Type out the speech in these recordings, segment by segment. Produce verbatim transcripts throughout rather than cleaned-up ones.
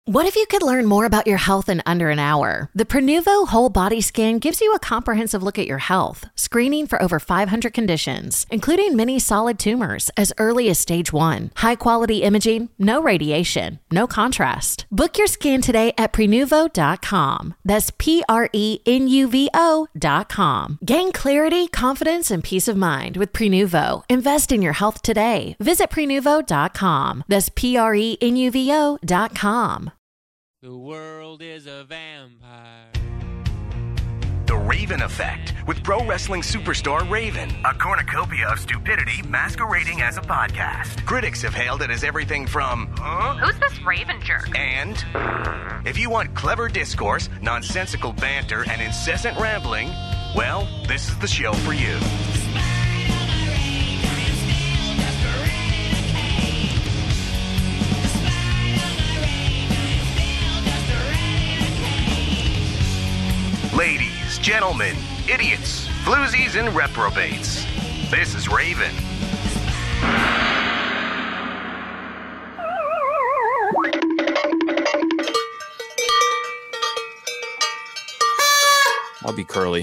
What if you could learn more about your health in under an hour? The Prenuvo Whole Body Scan gives you a comprehensive look at your health, screening for over five hundred conditions, including many solid tumors as early as stage one. High-quality imaging, no radiation, no contrast. Book your scan today at Prenuvo dot com. That's P R E N U V O dot com. Gain clarity, confidence, and peace of mind with Prenuvo. Invest in your health today. Visit Prenuvo dot com. That's P R E N U V O dot com. The world is a vampire. The Raven Effect with pro wrestling superstar Raven. A cornucopia of stupidity masquerading as a podcast. Critics have hailed it as everything from, huh? Who's this Raven jerk? And if you want clever discourse, nonsensical banter, and incessant rambling, well, this is the show for you. Ladies, gentlemen, idiots, floozies, and reprobates. This is Raven. I'll be Curly.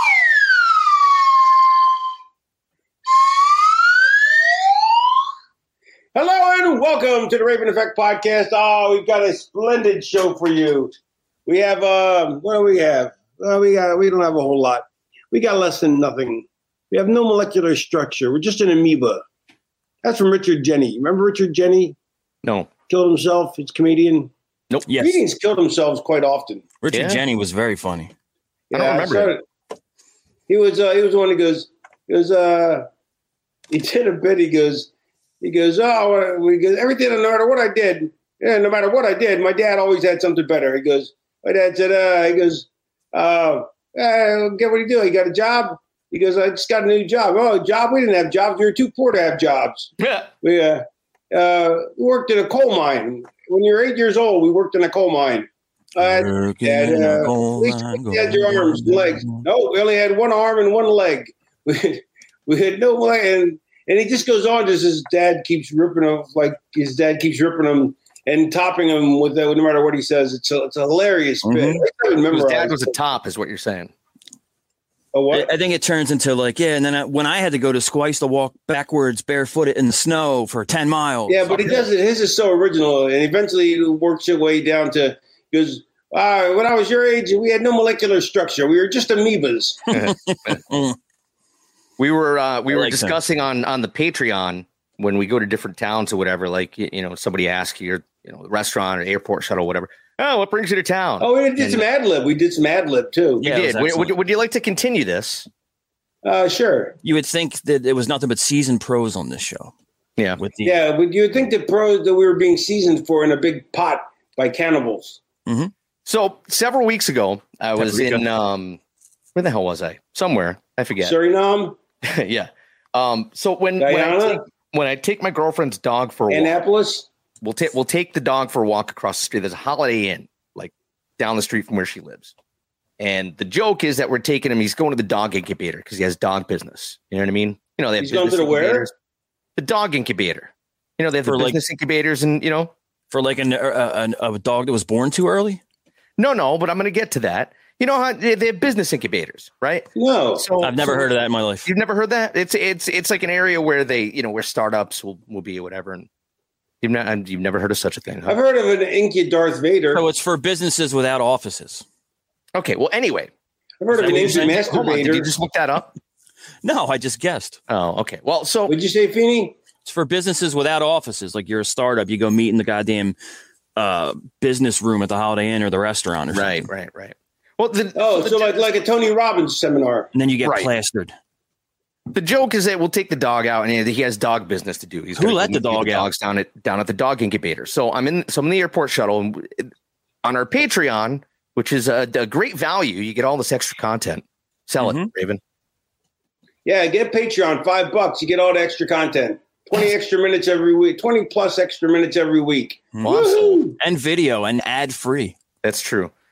Hello and welcome to the Raven Effect podcast. Oh, we've got a splendid show for you. We have, um, what do we have? Uh, we got. We don't have a whole lot. We got less than nothing. We have no molecular structure. We're just an amoeba. That's from Richard Jenny. Remember Richard Jenny? No. Killed himself. He's a comedian. Nope. Yes. Comedians killed themselves quite often. Richard Yeah. Jenny was very funny. I don't Yeah, remember saw it. it. He was. Uh, he was the one who goes. He goes. Uh, he did a bit. He goes. He goes. Oh, we goes. Everything. No matter what I did. Yeah. No matter what I did, my dad always had something better. He goes. My dad said. Uh, he goes. Uh, uh, get what do you do? You got a job? He goes, I just got a new job. Oh, job? We didn't have jobs. We were too poor to have jobs. Yeah. We uh, uh, worked in a coal mine. When you were eight years old, we worked in a coal mine. Uh, Working and, in a uh, coal at least mine, you had your arms and legs. No, we only had one arm and one leg. We had, we had no leg. And, and he just goes on, just his dad keeps ripping him, like his dad keeps ripping him and topping him with that, no matter what he says. It's a, it's a hilarious Mhm. bit. I don't remember. His dad was a top, is what you're saying. Oh, what? I think it turns into like, yeah, and then I, when I had to go to school, I used to walk backwards barefooted in the snow for ten miles. Yeah, but he does it. His is so original, and eventually he works his way down to, because uh, when I was your age, we had no molecular structure. We were just amoebas. We were uh, we I were like discussing on on the Patreon when we go to different towns or whatever. Like you, you know, somebody asks you, you know, restaurant or airport shuttle, whatever. Oh, what brings you to town? Oh, we did And some ad lib. We did some ad lib too. you Yeah, it was did. Would, excellent. would, would you like to continue this? Uh, sure. You would think that it was nothing but seasoned pros on this show. Yeah. With the, Yeah, but you would think the pros that we were being seasoned for in a big pot by cannibals. So several weeks ago, I was Paprika. in um, where the hell was I? Somewhere I forget. Suriname, yeah. Um. So when when I, Guyana? take, when I take my girlfriend's dog for a walk, Annapolis. we'll take we'll take the dog for a walk across the street. There's a Holiday Inn like down the street from where she lives. And the joke is that we're taking him. He's going to the dog incubator because he has dog business. You know what I mean? You know, they have He's going to business the where? incubators. The dog incubator. You know, they have the For, like- business incubators, and you know, for like an, a, a, a dog that was born too early. no, no. But I'm going to get to that. You know how they they have business incubators, right? No. So I've never so- heard of that in my life. You've never heard that? It's it's it's like an area where they, you know, where startups will, will be or whatever. And you've not and you've never heard of such a thing. Huh? I've heard of an Inky Darth Vader. So it's for businesses without offices. Okay. Well, anyway, I've heard of an Is that Inky what you're hold on. Did you Masturbator. just look that up? No, I just guessed. Oh, okay. Well, so What'd you say, Feeney? It's for businesses without offices. Like you're a startup, you go meet in the goddamn uh, business room at the Holiday Inn or the restaurant or right, something. right, right. Well, the, Oh, the, so like like a Tony Robbins seminar. And then you get Right. plastered. the joke is that we'll take the dog out, and he has dog business to do. He's Who gonna let go the meet dog out? Dogs down at down at the dog incubator. So I'm in. So I'm in the airport shuttle, and on our Patreon, which is a, a great value, you get all this extra content. Sell it, Mhm. Raven. Yeah, get Patreon, five bucks. You get all the extra content. twenty extra minutes every week, twenty plus extra minutes every week. Awesome. Woohoo! And video and ad free. That's true.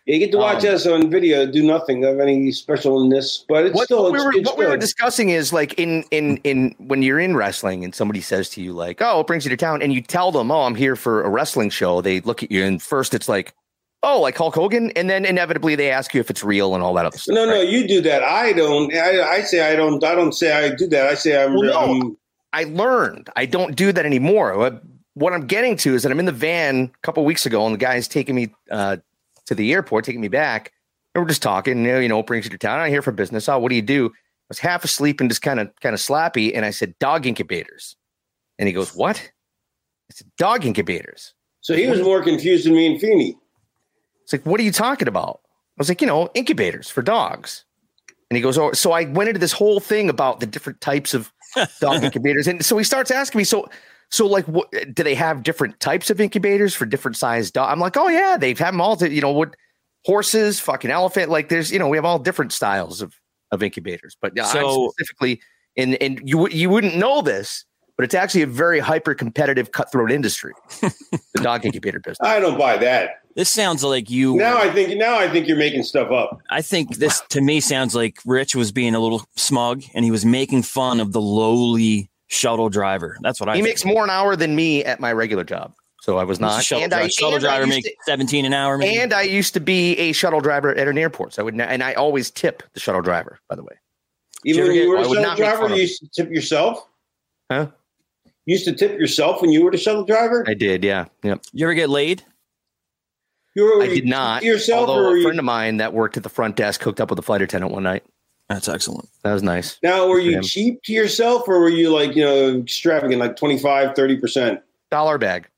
You get to watch Um, us on video do nothing of any specialness, but it's What, still what, it's, we, were, it's what we were good. discussing is like in in in when you're in wrestling and somebody says to you like, "Oh, what brings you to town?" and you tell them, "Oh, I'm here for a wrestling show." They look at you and first it's like, "Oh, like Hulk Hogan," and then inevitably they ask you if it's real and all that other stuff. No, no, right? you do that. I don't. I, I say I don't. I don't say I do that. I say I'm. Well, no. I'm I learned I don't do that anymore. What, what I'm getting to is that I'm in the van a couple weeks ago, and the guy's taking me uh, to the airport, taking me back. And we're just talking, you know, you know, what brings you to town? I'm here for business. Oh, what do you do? I was half asleep and just kind of kind of slappy. And I said, dog incubators. And he goes, what? I said, dog incubators. so he was more confused than me and Feeney. It's like, what are you talking about? I was like, you know, incubators for dogs. And he goes, oh, so I went into this whole thing about the different types of dog incubators. And so he starts asking me, so, so like, what, do they have different types of incubators for different sized dogs? I'm like, oh yeah, they've had them all to, you know, what, horses, fucking elephant. Like there's, you know, we have all different styles of, of incubators, but yeah, So- I'm specifically in, and you, you wouldn't know this, but it's actually a very hyper competitive cutthroat industry, the dog incubator business. I don't buy that. This sounds like you. Now I think. Now I think you're making stuff up. I think this to me sounds like Rich was being a little smug and he was making fun of the lowly shuttle driver. That's what I He think. makes more an hour than me at my regular job. So I was not. Shuttle, and driver, I, shuttle and I driver used makes to- seventeen an hour. Maybe? And I used to be a shuttle driver at an airport. So I would, not, and I always tip the shuttle driver, by the way. Even Did when you you ever were get- a I would shuttle not make driver, fun of you used to tip yourself. Huh? You used to tip yourself when you were the shuttle driver. I did. Yeah. Yep. You ever get laid? You were, I did not. yourself, Although or a you, friend of mine that worked at the front desk hooked up with a flight attendant one night. That's excellent. That was nice. now were Good for you him. cheap to yourself, or were you like you know extravagant, like twenty-five, thirty percent? Dollar bag.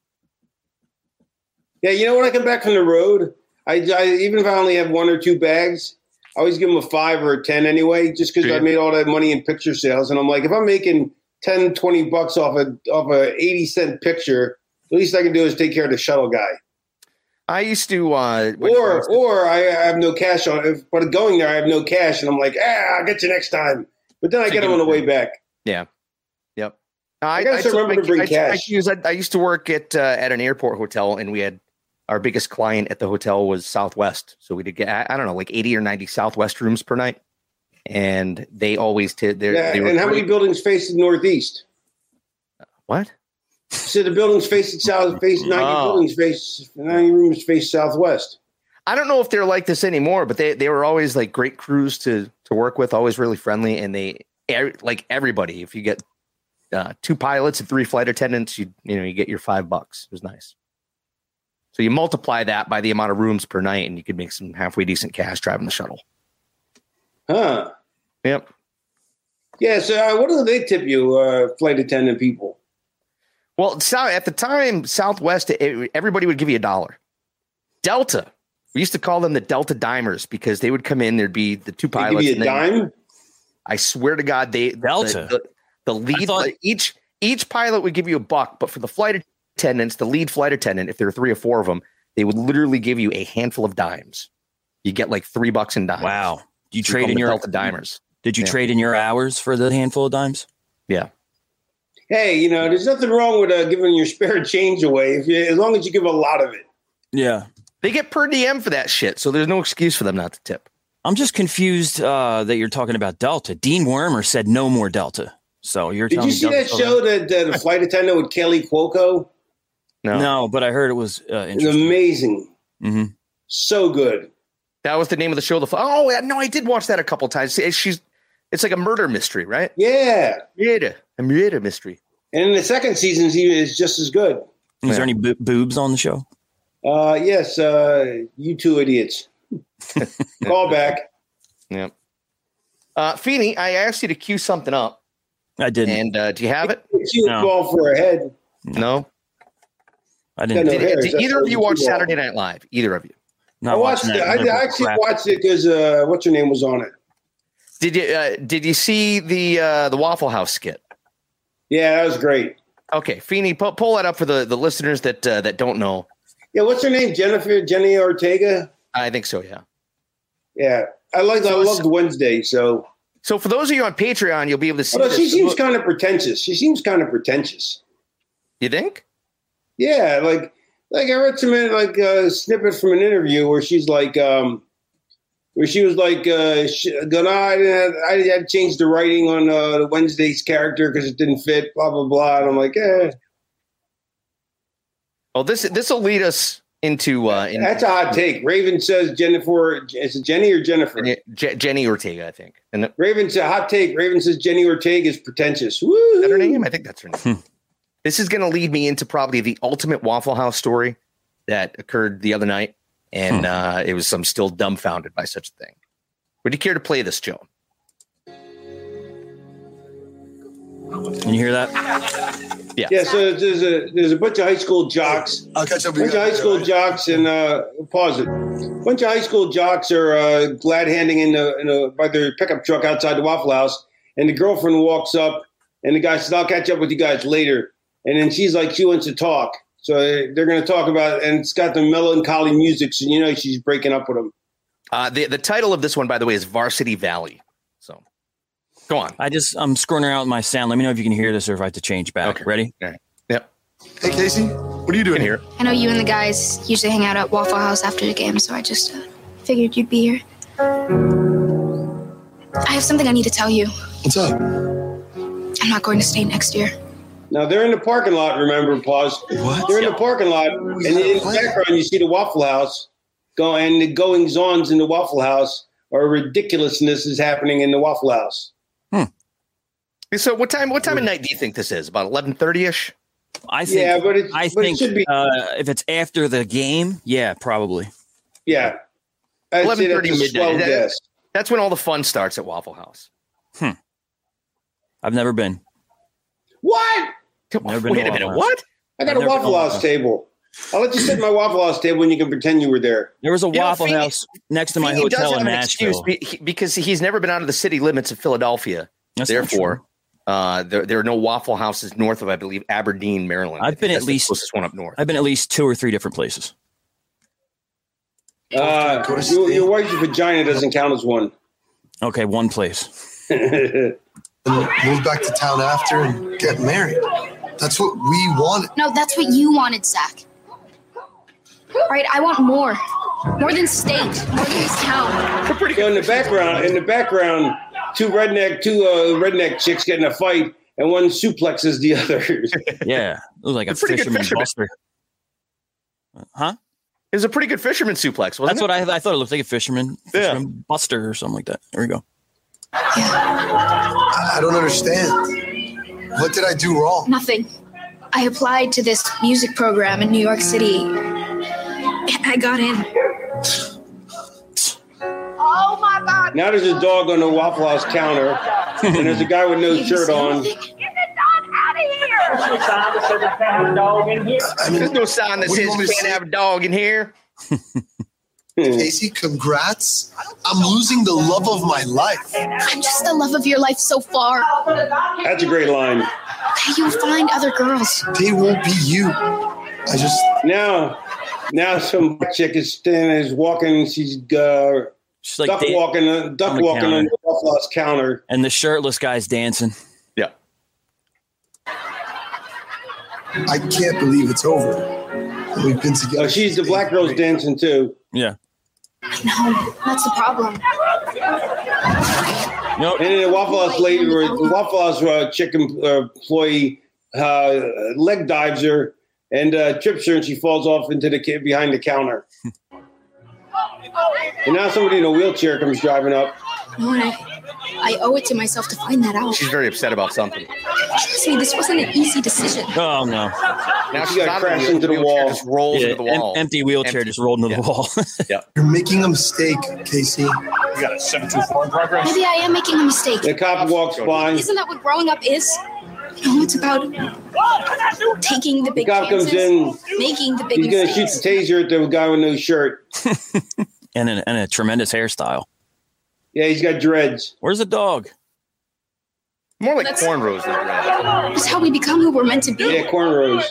Yeah, you know when I come back from the road, I, I even if I only have one or two bags, I always give them a five or a ten anyway, just because Yeah. I made all that money in picture sales, and I'm like, if I'm making ten, twenty bucks off a off a eighty cent picture, the least I can do is take care of the shuttle guy. I used to, uh, when- Or or I have no cash on it. But going there, I have no cash, and I'm like, ah, I'll get you next time. But then I So get you them on the give way it- back. yeah. Yep. I gotta took remember my- to bring I took my cash. cues. I, I used to work at uh, at an airport hotel, and we had our biggest client at the hotel was Southwest. So we did get, I I don't know, like eighty or ninety Southwest rooms per night. And they always did. Yeah, They were and how many great. buildings face the northeast? What? So the buildings face the south, face ninety Oh. buildings face ninety rooms face southwest. I don't know if they're like this anymore, but they, they were always like great crews to to work with, always really friendly, and they er, like everybody. If you get uh, two pilots and three flight attendants, you you know you get your five bucks. It was nice. So you multiply that by the amount of rooms per night, and you could make some halfway decent cash driving the shuttle. Huh. Yep. Yeah, so uh, what do they tip you, uh, flight attendant people? Well, so at the time, Southwest, it, everybody would give you a dollar. Delta, we used to call them the Delta Dimers because they would come in. There'd be the two They give pilots. you a and then- dime? I swear to God, they Delta? The, the, the lead thought- each each pilot would give you a buck, but for the flight attendants, the lead flight attendant, if there are three or four of them, they would literally give you a handful of dimes. You get like three bucks in dimes. Wow. Do you We call trade them in the your Delta Dimers? Did you Yeah. trade in your hours for the handful of dimes? Yeah. Hey, you know, there's nothing wrong with uh, giving your spare change away if you, as long as you give a lot of it. Yeah. They get per diem for that shit, so there's no excuse for them not to tip. I'm just confused uh, that you're talking about Delta. Dean Wormer said no more Delta. So you're Did telling you me see that Delta's show that uh, the flight attendant with Kelly Cuoco? No, No, but I heard it was uh, It's interesting. amazing. hmm So good. that was the name of the show. The oh no, I did watch that a couple times. It's- She's it's like a murder mystery, right? Yeah. Murder, a murder mystery. And in the second season, he is just as good. Is Yeah. there any bo- boobs on the show? Uh, yes, uh, you two idiots. Call back. Yeah. Uh, Feeney, I asked you to cue something up, I didn't. and uh, do you have it? Cue No. ball for a head. No. I didn't. No, Did, Harris, did that's either of you what watch you want. Saturday Night Live? Either of you? Not I watched watching it. that. I, Never I actually crap. watched it because uh, what's her name was on it. Did you uh, Did you see the uh, the Waffle House skit? Yeah, that was great. Okay, Feeney, pull, pull that up for the, the listeners that uh, that don't know. Yeah, what's her name? Jennifer Jenny Ortega. I think so. Yeah. Yeah, I liked. I So- loved Wednesday. So, So for those of you on Patreon, you'll be able to see. although she this. seems kind of pretentious. She seems kind of pretentious. You think? Yeah, like like I read some like a uh, snippet from an interview where she's like, um, where she was like, uh, she, going, oh, I, had, I had changed the writing on uh, the Wednesday's character because it didn't fit, blah blah blah. And I'm like, eh. Well, this this will lead us into. Uh, in, That's a hot take. Raven says Jennifer. Is it Jenny or Jennifer? Je- Jenny Ortega, I think. And the, Raven's a hot take. Raven says Jenny Ortega is pretentious. Woo! Is that her name? I think that's her name. This is going to lead me into probably the ultimate Waffle House story that occurred the other night, and hmm. uh, it was I'm still dumbfounded by such a thing. Would you care to play this, Joan? Can you hear that? Yeah. Yeah. So there's a there's a bunch of high school jocks. I'll catch up with you. Bunch of high school jocks and uh, pause it. A bunch of high school jocks are uh, glad handing in the in a, by their pickup truck outside the Waffle House, and the girlfriend walks up, and the guy says, "I'll catch up with you guys later." And then she's like, she wants to talk, so they're going to talk about, and it's got the melancholy music, so you know she's breaking up with him. Uh, the the title of this one, by the way, is Varsity Valley. So. Go on. I just, I'm screwing around with my sound. Let me know if you can hear this or if I have to change back. Okay. Ready? All right. Yep. Hey, Casey, what are you doing here? I know you and the guys usually hang out at Waffle House after the game, so I just uh, figured you'd be here. I have something I need to tell you. What's up? I'm not going to stay next year. Now, they're in the parking lot, remember, pause. What? They're in the parking lot, and in the background, you see the Waffle House, go, and the goings-ons in the Waffle House, or ridiculousness is happening in the Waffle House. Hmm. So what time what time of night do you think this is? About eleven thirty-ish? I think, yeah, but, it's, I but think it should be. Uh, if it's after the game, yeah, probably. Yeah. eleven thirty midnight. That, that's when all the fun starts at Waffle House. Hmm. I've never been. What? Never been Wait a minute. House. What? I got I've a Waffle House, House table. I'll let you sit at my Waffle House table and you can pretend you were there. There was a you Waffle know, Feeney, House next to my Feeney hotel in an Nashville. Because he's never been out of the city limits of Philadelphia. That's Therefore, uh, there, there are no Waffle Houses north of, I believe, Aberdeen, Maryland. I've been at least the closest one up north. I've been at least two or three different places. Uh, your, your wife's vagina doesn't count as one. Okay, one place. And move back to town after and get married. That's what we wanted. No, that's what you wanted, Zach. Right? I want more. More than state. More than this town. So in the background, in the background, two redneck, two uh, redneck chicks get in a fight, and one suplexes the other. Yeah, it was like a fisherman, fisherman buster. Huh? It was a pretty good fisherman suplex, wasn't That's it? what I, I thought. It looked like a fisherman, fisherman yeah. buster or something like that. There we go. I don't understand. What did I do wrong? Nothing. I applied to this music program in New York City. I got in. Oh my God! Now there's a dog on the Waffle House counter, and there's a guy with no shirt on. Get the dog out of here! There's no sign that says I can't have a dog in here. I mean, there's no sign that says you can't have a dog in here. Casey, congrats. I'm losing the love of my life. I'm just the love of your life so far. That's a great line. You'll find other girls. They won't be you. I just... Now, now some chick is standing, is walking, she's, uh, she's like duck walking, uh, duck on walking on the Waffle House counter. And the shirtless guy's dancing. Yeah. I can't believe it's over. We've been together. Oh, she's the black girl's dancing too. Yeah. No, that's the problem. Nope. And then the Waffle House lady, or Waffle House uh, chicken uh, employee, uh, leg dives her and uh, trips her, and she falls off into the behind the counter. And now somebody in a wheelchair comes driving up. No, and I, I owe it to myself to find that out. She's very upset about something. Trust me, this wasn't an easy decision. Oh no! Now she she's got crashed into the wall. Just rolls yeah, into the wall. Em- empty wheelchair empty. just rolled into yeah. the wall. Yeah. You're making a mistake, Casey. You got a seven two four in progress? Maybe I am making a mistake. The cop walks by. Isn't that what growing up is? No, it's about taking the big The cop chances, comes in. making the big He's going to shoot mistakes. the taser at the guy with no shirt. and, a, and a tremendous hairstyle. Yeah, he's got dreads. Where's the dog? More like That's- cornrows than dreads. It's how we become who we're meant to be. Yeah, cornrows.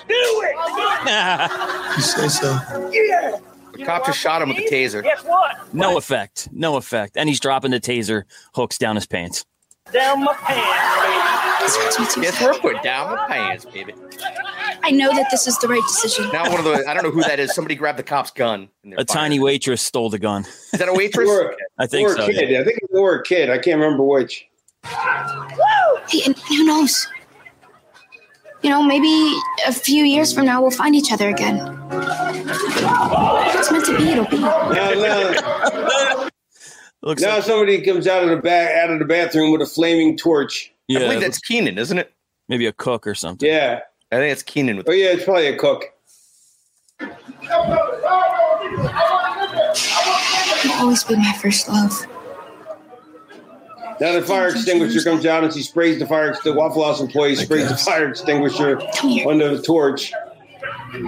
You say so. The cop just shot him with the taser. Guess what? No effect. No effect. And he's dropping the taser hooks down his pants. down my pants, baby. Yes, we're putting down my pants, baby. I know that this is the right decision. Now one of the I don't know who that is. Somebody grabbed the cop's gun. A firing. Tiny waitress stole the gun. Is that a waitress? Or, I think or so. A kid. Yeah. I think they were a kid. I can't remember which. Hey, and who knows? You know, maybe a few years from now we'll find each other again. If it's meant to be, it'll be. Now, now, Looks now like, somebody comes out of the back out of the bathroom with a flaming torch. yeah, I believe that's Keenan, isn't it? maybe a cook or something. Yeah. I think it's Keenan with Oh yeah, it's probably a cook. You'll always be my first love. Now the fire extinguisher comes out and she sprays the fire. The Waffle House employee sprays the fire extinguisher on the torch. big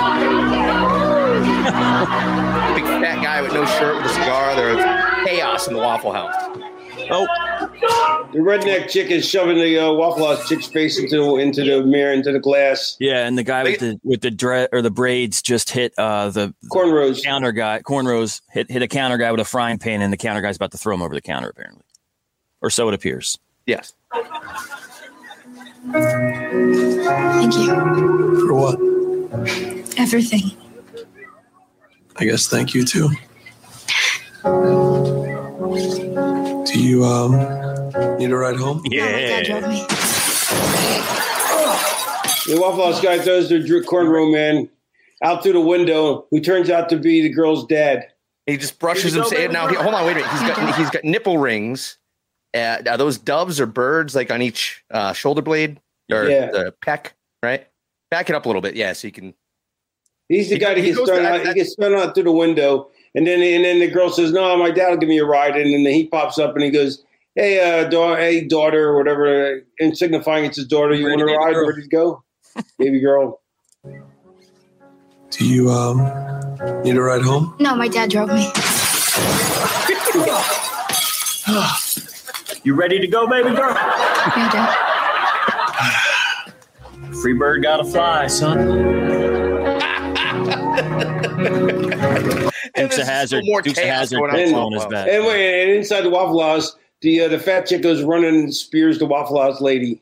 fat guy with no shirt with a cigar. There's chaos in the Waffle House. Oh, The redneck chick is shoving the uh, Waffle House chick's face into into the mirror, into the glass. yeah, and the guy with the with the dread or the braids just hit uh, the Cornrows. counter guy. Cornrows hit hit a counter guy with a frying pan, and the counter guy's about to throw him over the counter, apparently, or so it appears. Yes. Thank you. For what? Everything. I guess thank you too. Do you um need a ride home? No, my dad drove me. The Waffle House guy throws their dr- cornrow man out through the window, who turns out to be the girl's dad. He just brushes him. Say, now, he, hold on, wait a minute. He's got he's got nipple rings. Uh, are those doves or birds like on each uh, shoulder blade or Yeah. the peck? Right. Back it up a little bit, yeah, so you can. He's the He- guy that he gets goes thrown to- out. He gets thrown out through the window, and then and then the girl says, "No, my dad will give me a ride." And then he pops up and he goes, "Hey, uh, da- hey, daughter, or whatever," and signifying it's his daughter. You want to Baby ride? girl. Where did you go, baby girl? Do you um need a ride home? No, my dad drove me. You ready to go, baby girl? Yeah, Dad. Free bird gotta fly, son. And Dukes there's of Hazzard. still more Dukes of chaos Hazzard going on. pencil on his back. And wait, and inside the Waffle House, the uh, the fat chick goes running and spears the Waffle House lady.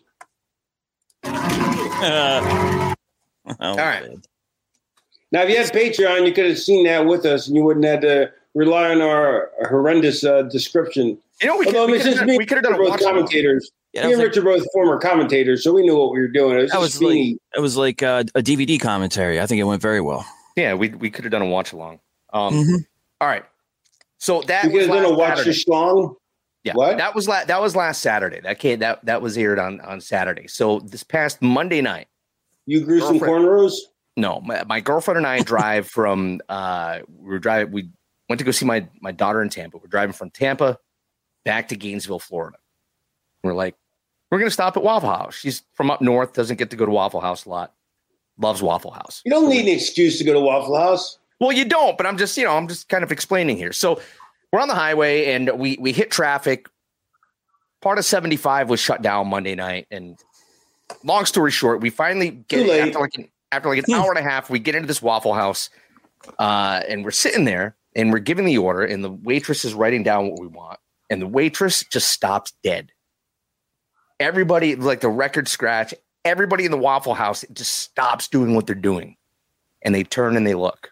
Uh, oh, All right. man. Now, if you had Patreon, you could have seen that with us, and you wouldn't have to rely on our horrendous uh, description. You know, we could, Although we it's could just have me done, we could have done a both watch along. commentators. Yeah, I Me don't and think- Rich are both former commentators, so we knew what we were doing. It was That just was like Feeney. it was like uh, a D V D commentary. I think it went very well. Yeah, we we could have done a watch along. Um, Mhm. All right. So that We was could have done a last watch Saturday. the schlong. Yeah, What? that was la- that was last Saturday. That came, that that was aired on on Saturday. So this past Monday night, You grew some Girlfriend. cornrows? no, my, my girlfriend and I drive from uh we were driving we went to go see my my daughter in Tampa. We're driving from Tampa back to Gainesville, Florida. We're like, we're gonna stop at Waffle House. She's from up north, doesn't get to go to Waffle House a lot. Loves Waffle House. You don't need an excuse to go to Waffle House. Well, you don't, but I'm just, you know, I'm just kind of explaining here. So we're on the highway and we we hit traffic. Part of seventy-five was shut down Monday night. And long story short, we finally get Too late. after like an, after like an hour and a half, we get into this Waffle House uh, and we're sitting there and we're giving the order and the waitress is writing down what we want. And the waitress just stops dead. Everybody, like the record scratch, everybody in the Waffle House just stops doing what they're doing. And they turn and they look.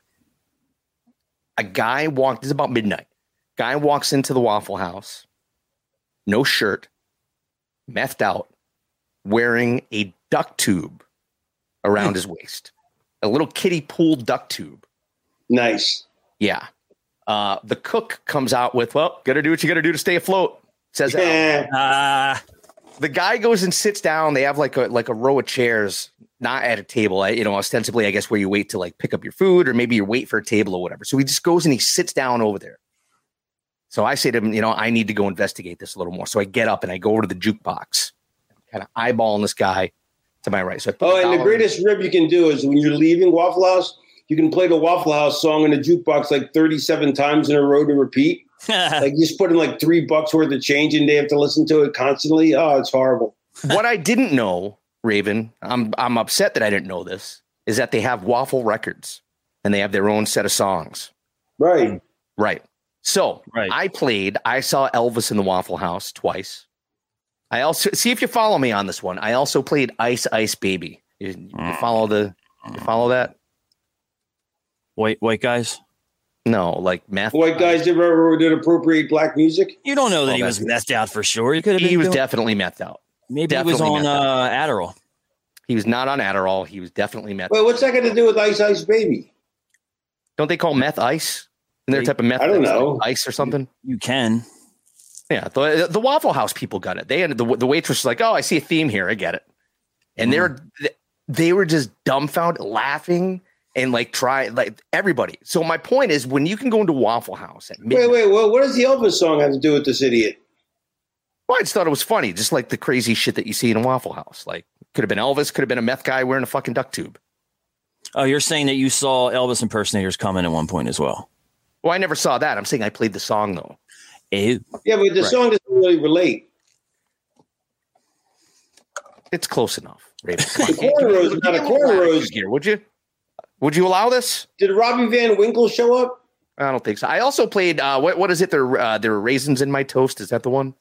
A guy walked, this is about midnight. Guy walks into the Waffle House, no shirt, methed out, wearing a duct tube around his waist. A little kiddie pool duct tube. Nice. Yeah. Uh, the cook comes out with, well, gotta do what you gotta do to stay afloat. Says that. Yeah. Ah, The guy goes and sits down. They have like a like a row of chairs, not at a table. I- You know, ostensibly, I guess where you wait to like pick up your food, or maybe you wait for a table or whatever. So he just goes and he sits down over there. So I say to him, you know, I need to go investigate this a little more. So I get up and I go over to the jukebox, kind of eyeballing this guy to my right. So I put Oh, the and the dollar- greatest rib you can do is when you're leaving Waffle House, you can play the Waffle House song in the jukebox like thirty-seven times in a row to repeat. Like you just put in like three bucks worth of change and they have to listen to it constantly. Oh, it's horrible. What I didn't know, Raven, I'm I'm upset that I didn't know this, is that they have Waffle Records and they have their own set of songs. Right. Right. So Right. I played, I saw Elvis in the Waffle House twice. I also see if you follow me on this one. I also played Ice Ice Baby. You, you follow the you follow that? White white guys? No, like meth. White guys ever, ever did appropriate black music? You don't know that Oh, he was that's- methed out for sure. He could have been He was doing- definitely methed out. maybe definitely he was on methed uh, Adderall. He was not on Adderall. He was definitely meth. Wait, what's that got to do with Ice Ice Baby? Don't they call meth ice? Isn't there a type of meth? I don't that's know. like ice or something. You can. Yeah, the, the Waffle House people got it. They ended the the waitress was like, "Oh, I see a theme here. I get it." And Mm. they were they were just dumbfounded, laughing, and like try like everybody. So my point is, when you can go into Waffle House at midnight, Wait, wait, well, what does the Elvis song have to do with this idiot? well, I just thought it was funny, just like the crazy shit that you see in a Waffle House. Like, could have been Elvis, could have been a meth guy wearing a fucking duck tube. Oh, you're saying that you saw Elvis impersonators come in at one point as well. Well, I never saw that. I'm saying I played the song though. Ew. Yeah, but the Right. song doesn't really relate. It's close enough. Raven. The cornrows, not a cornrows. Here, would you? Would you allow this? Did Robbie Van Winkle show up? I don't think so. I also played. Uh, what what is it? There uh, there were raisins in my toast. Is that the one?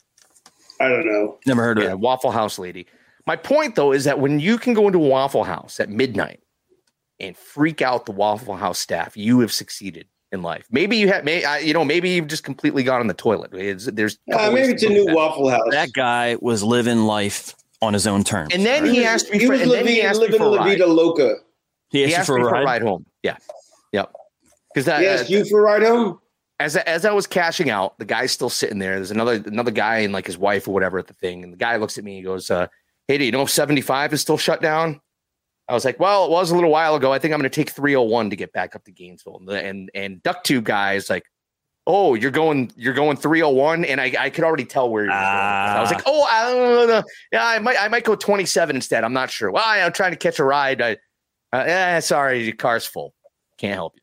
I don't know. Never heard of Yeah, it. Waffle House lady. My point though is that when you can go into a Waffle House at midnight and freak out the Waffle House staff, you have succeeded in life. Maybe you have, may, uh, you know, maybe you've just completely gone on the toilet. It's, there's a couple Uh, maybe ways it's to a look new at that. Waffle House. That guy was living life on his own terms. And then he asked me He for, was and then he living, asked me living for a La ride. Vida Loca. he asked, He you asked for me a for ride. a ride home. Yeah, yep. Because that He asked uh, you for a ride home? as I- as I was cashing out, the guy's still sitting there. There's another another guy and like his wife or whatever at the thing, and the guy looks at me and goes, uh, "Hey, do you know if seventy-five is still shut down?" I was like, "Well, it was a little while ago. I think I'm going to take three oh one to get back up to Gainesville." And the, and, and Duck Tube guy is like, "Oh, you're going you're going three oh one," and I, I could already tell where he was going. I was like, "Oh, I don't know. Yeah, I might I might go twenty-seven instead. I'm not sure. Well, I, I'm trying to catch a ride. I, uh, eh, sorry, your car's full. Can't help you."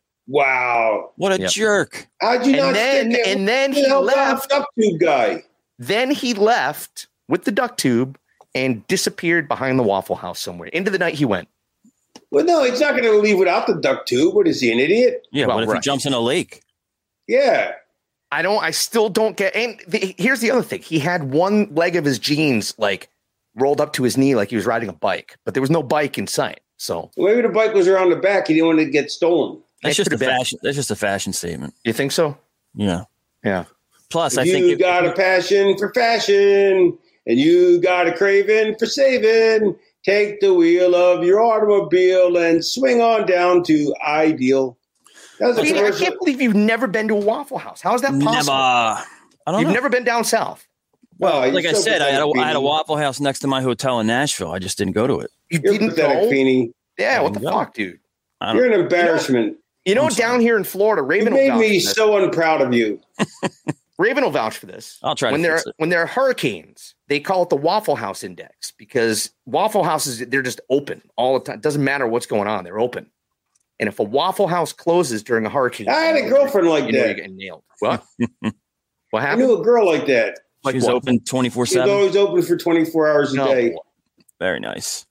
Wow. What a Yep. jerk. How'd you And not then- sit there? and then Who the he hell got left. the Duck Tube guy. Then he left with the duck tube and disappeared behind the Waffle House somewhere. Into the night he went. Well, no, he's not going to leave without the duck tube. What is he, an idiot? Yeah, Well, what if he right. jumps in a lake? Yeah. I don't. I still don't get. And the, here's the other thing: he had one leg of his jeans like rolled up to his knee, like he was riding a bike, but there was no bike in sight. So Well, maybe the bike was around the back. He didn't want to get stolen. That's It just a could've been. fashion. That's just a fashion statement. you think so? Yeah. Yeah. Plus, If I you think if- got a passion for fashion and you got a craving for saving, take the wheel of your automobile and swing on down to Ideal. That was a Speedy, I commercial. can't believe you've never been to a Waffle House. How is that never. possible? I don't You've know. never been down south. Well, you're like I so said, I had, a, pathetic, I had a Feeney. Waffle House next to my hotel in Nashville. I just didn't go to it. You You're didn't pathetic, go? Feeney. Yeah. What the Go. fuck, dude? I don't, You're an embarrassment. You know, I'm sorry. down here in Florida, You Raven will made vouch me for this. so unproud of you. Raven will vouch for this. I'll try to when there fix it. when there are hurricanes, they call it the Waffle House Index because Waffle Houses they're just open all the time. It doesn't matter what's going on; they're open. And if a Waffle House closes during a hurricane, I had you a know girlfriend like you know that. you're getting nailed. What? What I happened? knew a girl like that. Like She's what? open twenty-four She's seven. always open for twenty-four hours a No. day. Very nice.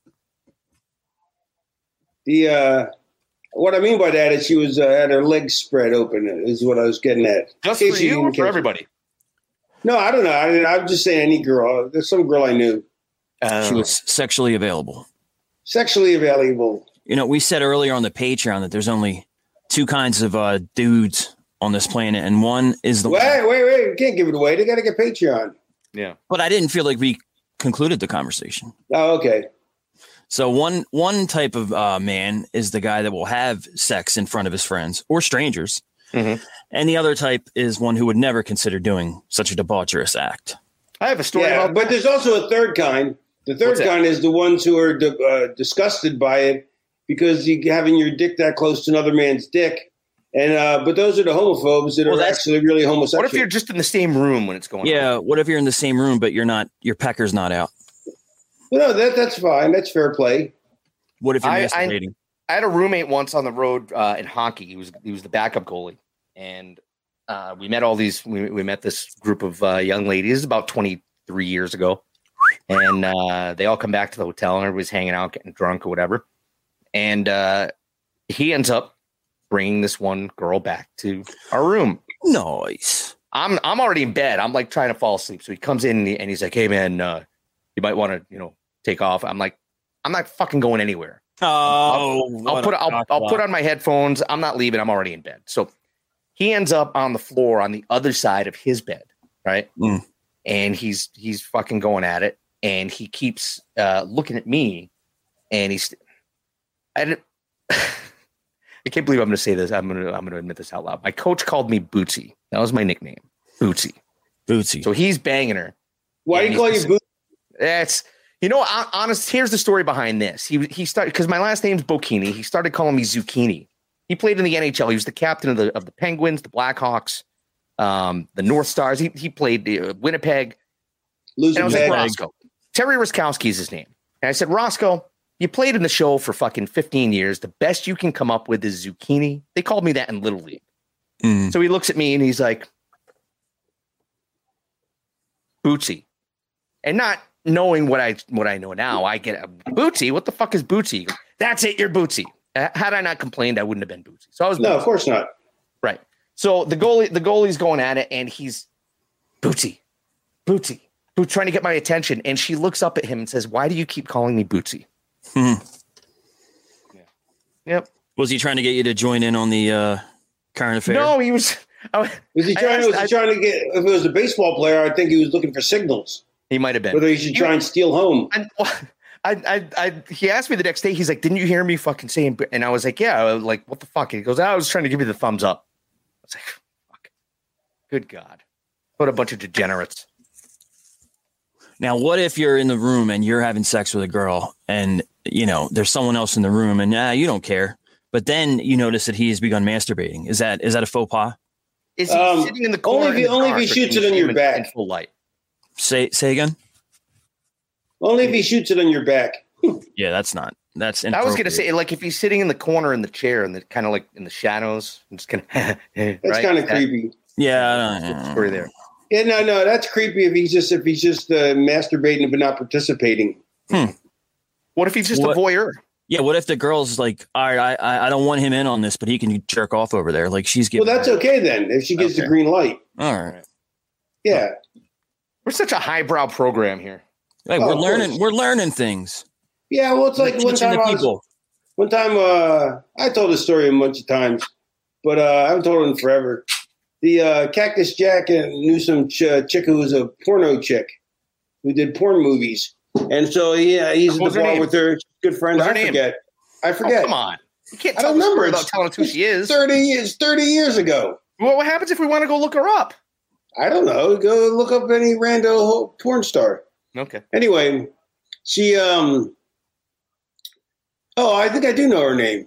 The uh, what I mean by that is she was uh, had her legs spread open. Is what I was getting at. Just In for case you you or didn't for catch it. everybody? No, I don't know. I, I'm just saying any girl. There's some girl I knew, She was sexually available. sexually available. You know, we said earlier on the Patreon that there's only two kinds of uh, dudes on this planet, and one is the. Wait, wait, wait! We can't give it away. They got to get Patreon. Yeah. But I didn't feel like we concluded the conversation. Oh, okay. So one one type of uh, man is the guy that will have sex in front of his friends or strangers, Mhm. and the other type is one who would never consider doing such a debaucherous act. I have a story Yeah, about but there's also a third kind. The third What's that? kind is the ones who are di- uh, disgusted by it because you having your dick that close to another man's dick. And uh, but those are the homophobes that Well, are that's- actually really homosexual. What if you're just in the same room when it's going on? Yeah, what if you're in the same room but you're not? Your pecker's not out. Well, no, that that's fine. That's fair play. What if you're I- I- masturbating? I had a roommate once on the road uh, in hockey. He was he was the backup goalie, and uh, we met all these. We, we met this group of uh, young ladies about twenty-three years ago, and uh, they all come back to the hotel, and everybody's hanging out, getting drunk or whatever. And uh, he ends up bringing this one girl back to our room. Nice. I'm I'm already in bed. I'm like trying to fall asleep. So he comes in and, he, and he's like, "Hey man, uh, you might want to, you know, take off. I'm like, I'm not fucking going anywhere. Oh, I'll, I'll put I'll, I'll put on my headphones. I'm not leaving. I'm already in bed. So he ends up on the floor on the other side of his bed, right? Mm. And he's he's fucking going at it, and he keeps uh, looking at me, and he's I didn't. I can't believe I'm going to say this. I'm going to I'm going to admit this out loud. My coach called me Bootsy. That was my nickname, Bootsy. Bootsy. So he's banging her. Why do you call you Bootsy? That's you know, honest. Here's the story behind this. He he started because my last name's Bocchini. He started calling me Zucchini. He played in the N H L. He was the captain of the of the Penguins, the Blackhawks, um, the North Stars. He he played uh, Winnipeg. Losing and I was like, Roscoe. Terry Ruskowski is his name. And I said, Roscoe, you played in the show for fucking fifteen years. The best you can come up with is Zucchini. They called me that in Little League. Mm. So he looks at me and he's like, Bootsy. And not knowing what I what I know now, I get a Bootsy. What the fuck is Bootsy? That's it. You're Bootsy. Uh, had I not complained, I wouldn't have been Bootsy. So I was no, Bootsy. of course not. Right. So the goalie, the goalie's going at it, and he's Bootsy, Bootsy, Bootsy, trying to get my attention. And she looks up at him and says, "Why do you keep calling me Bootsy?" Hmm. Yeah. Yep. Was he trying to get you to join in on the uh, current affair? No, he was. I, was he trying? asked, was he I, trying to get? If it was a baseball player, I think he was looking for signals. He might have been. Whether he should try and steal home. I, I, I, I, he asked me the next day. He's like, "Didn't you hear me fucking saying?" And I was like, "Yeah." I was like, "What the fuck?" He goes, "I was trying to give you the thumbs up." I was like, "Fuck, good God, what a bunch of degenerates." Now, what if you're in the room and you're having sex with a girl, and you know there's someone else in the room, and nah, you don't care, but then you notice that he has begun masturbating? Is that is that a faux pas? Is he Um, sitting in the corner? Only if he, in the only if dark, he or shoots can it you on see your him in- back. in full light. Say say again. Only if he shoots it on your back. Yeah, that's not. That's. I was gonna say, like, if he's sitting in the corner in the chair and the kind of like in the shadows, I'm just gonna. That's right? kind of That- creepy. Yeah. Good story there. Yeah, no, no, that's creepy. If he's just if he's just uh, masturbating but not participating. Hmm. What if he's just What- a voyeur? Yeah. What if the girl's like, all right, I I don't want him in on this, but he can jerk off over there. Like she's Well, giving. that's okay then. If she gets Okay. the green light. All right. Yeah. We're such a highbrow program here. Hey, Oh, we're of learning. course. We're learning things. Yeah. Well, it's like We're one teaching time the I was, people. one time uh, I told this story a bunch of times, but uh, I haven't told it in forever. The uh, Cactus Jack and knew some ch- chick who was a porno chick who did porn movies, and so yeah, he's at What was the her bar name? with her good friends. What's her I name? forget. I Oh, forget. come on. You can't I tell don't the remember. story without It's- telling us who she is. Thirty years. Thirty years ago. Well, what happens if we want to go look her up? I don't know. Go look up any rando porn star. Okay. Anyway, she um. Oh, I think I do know her name.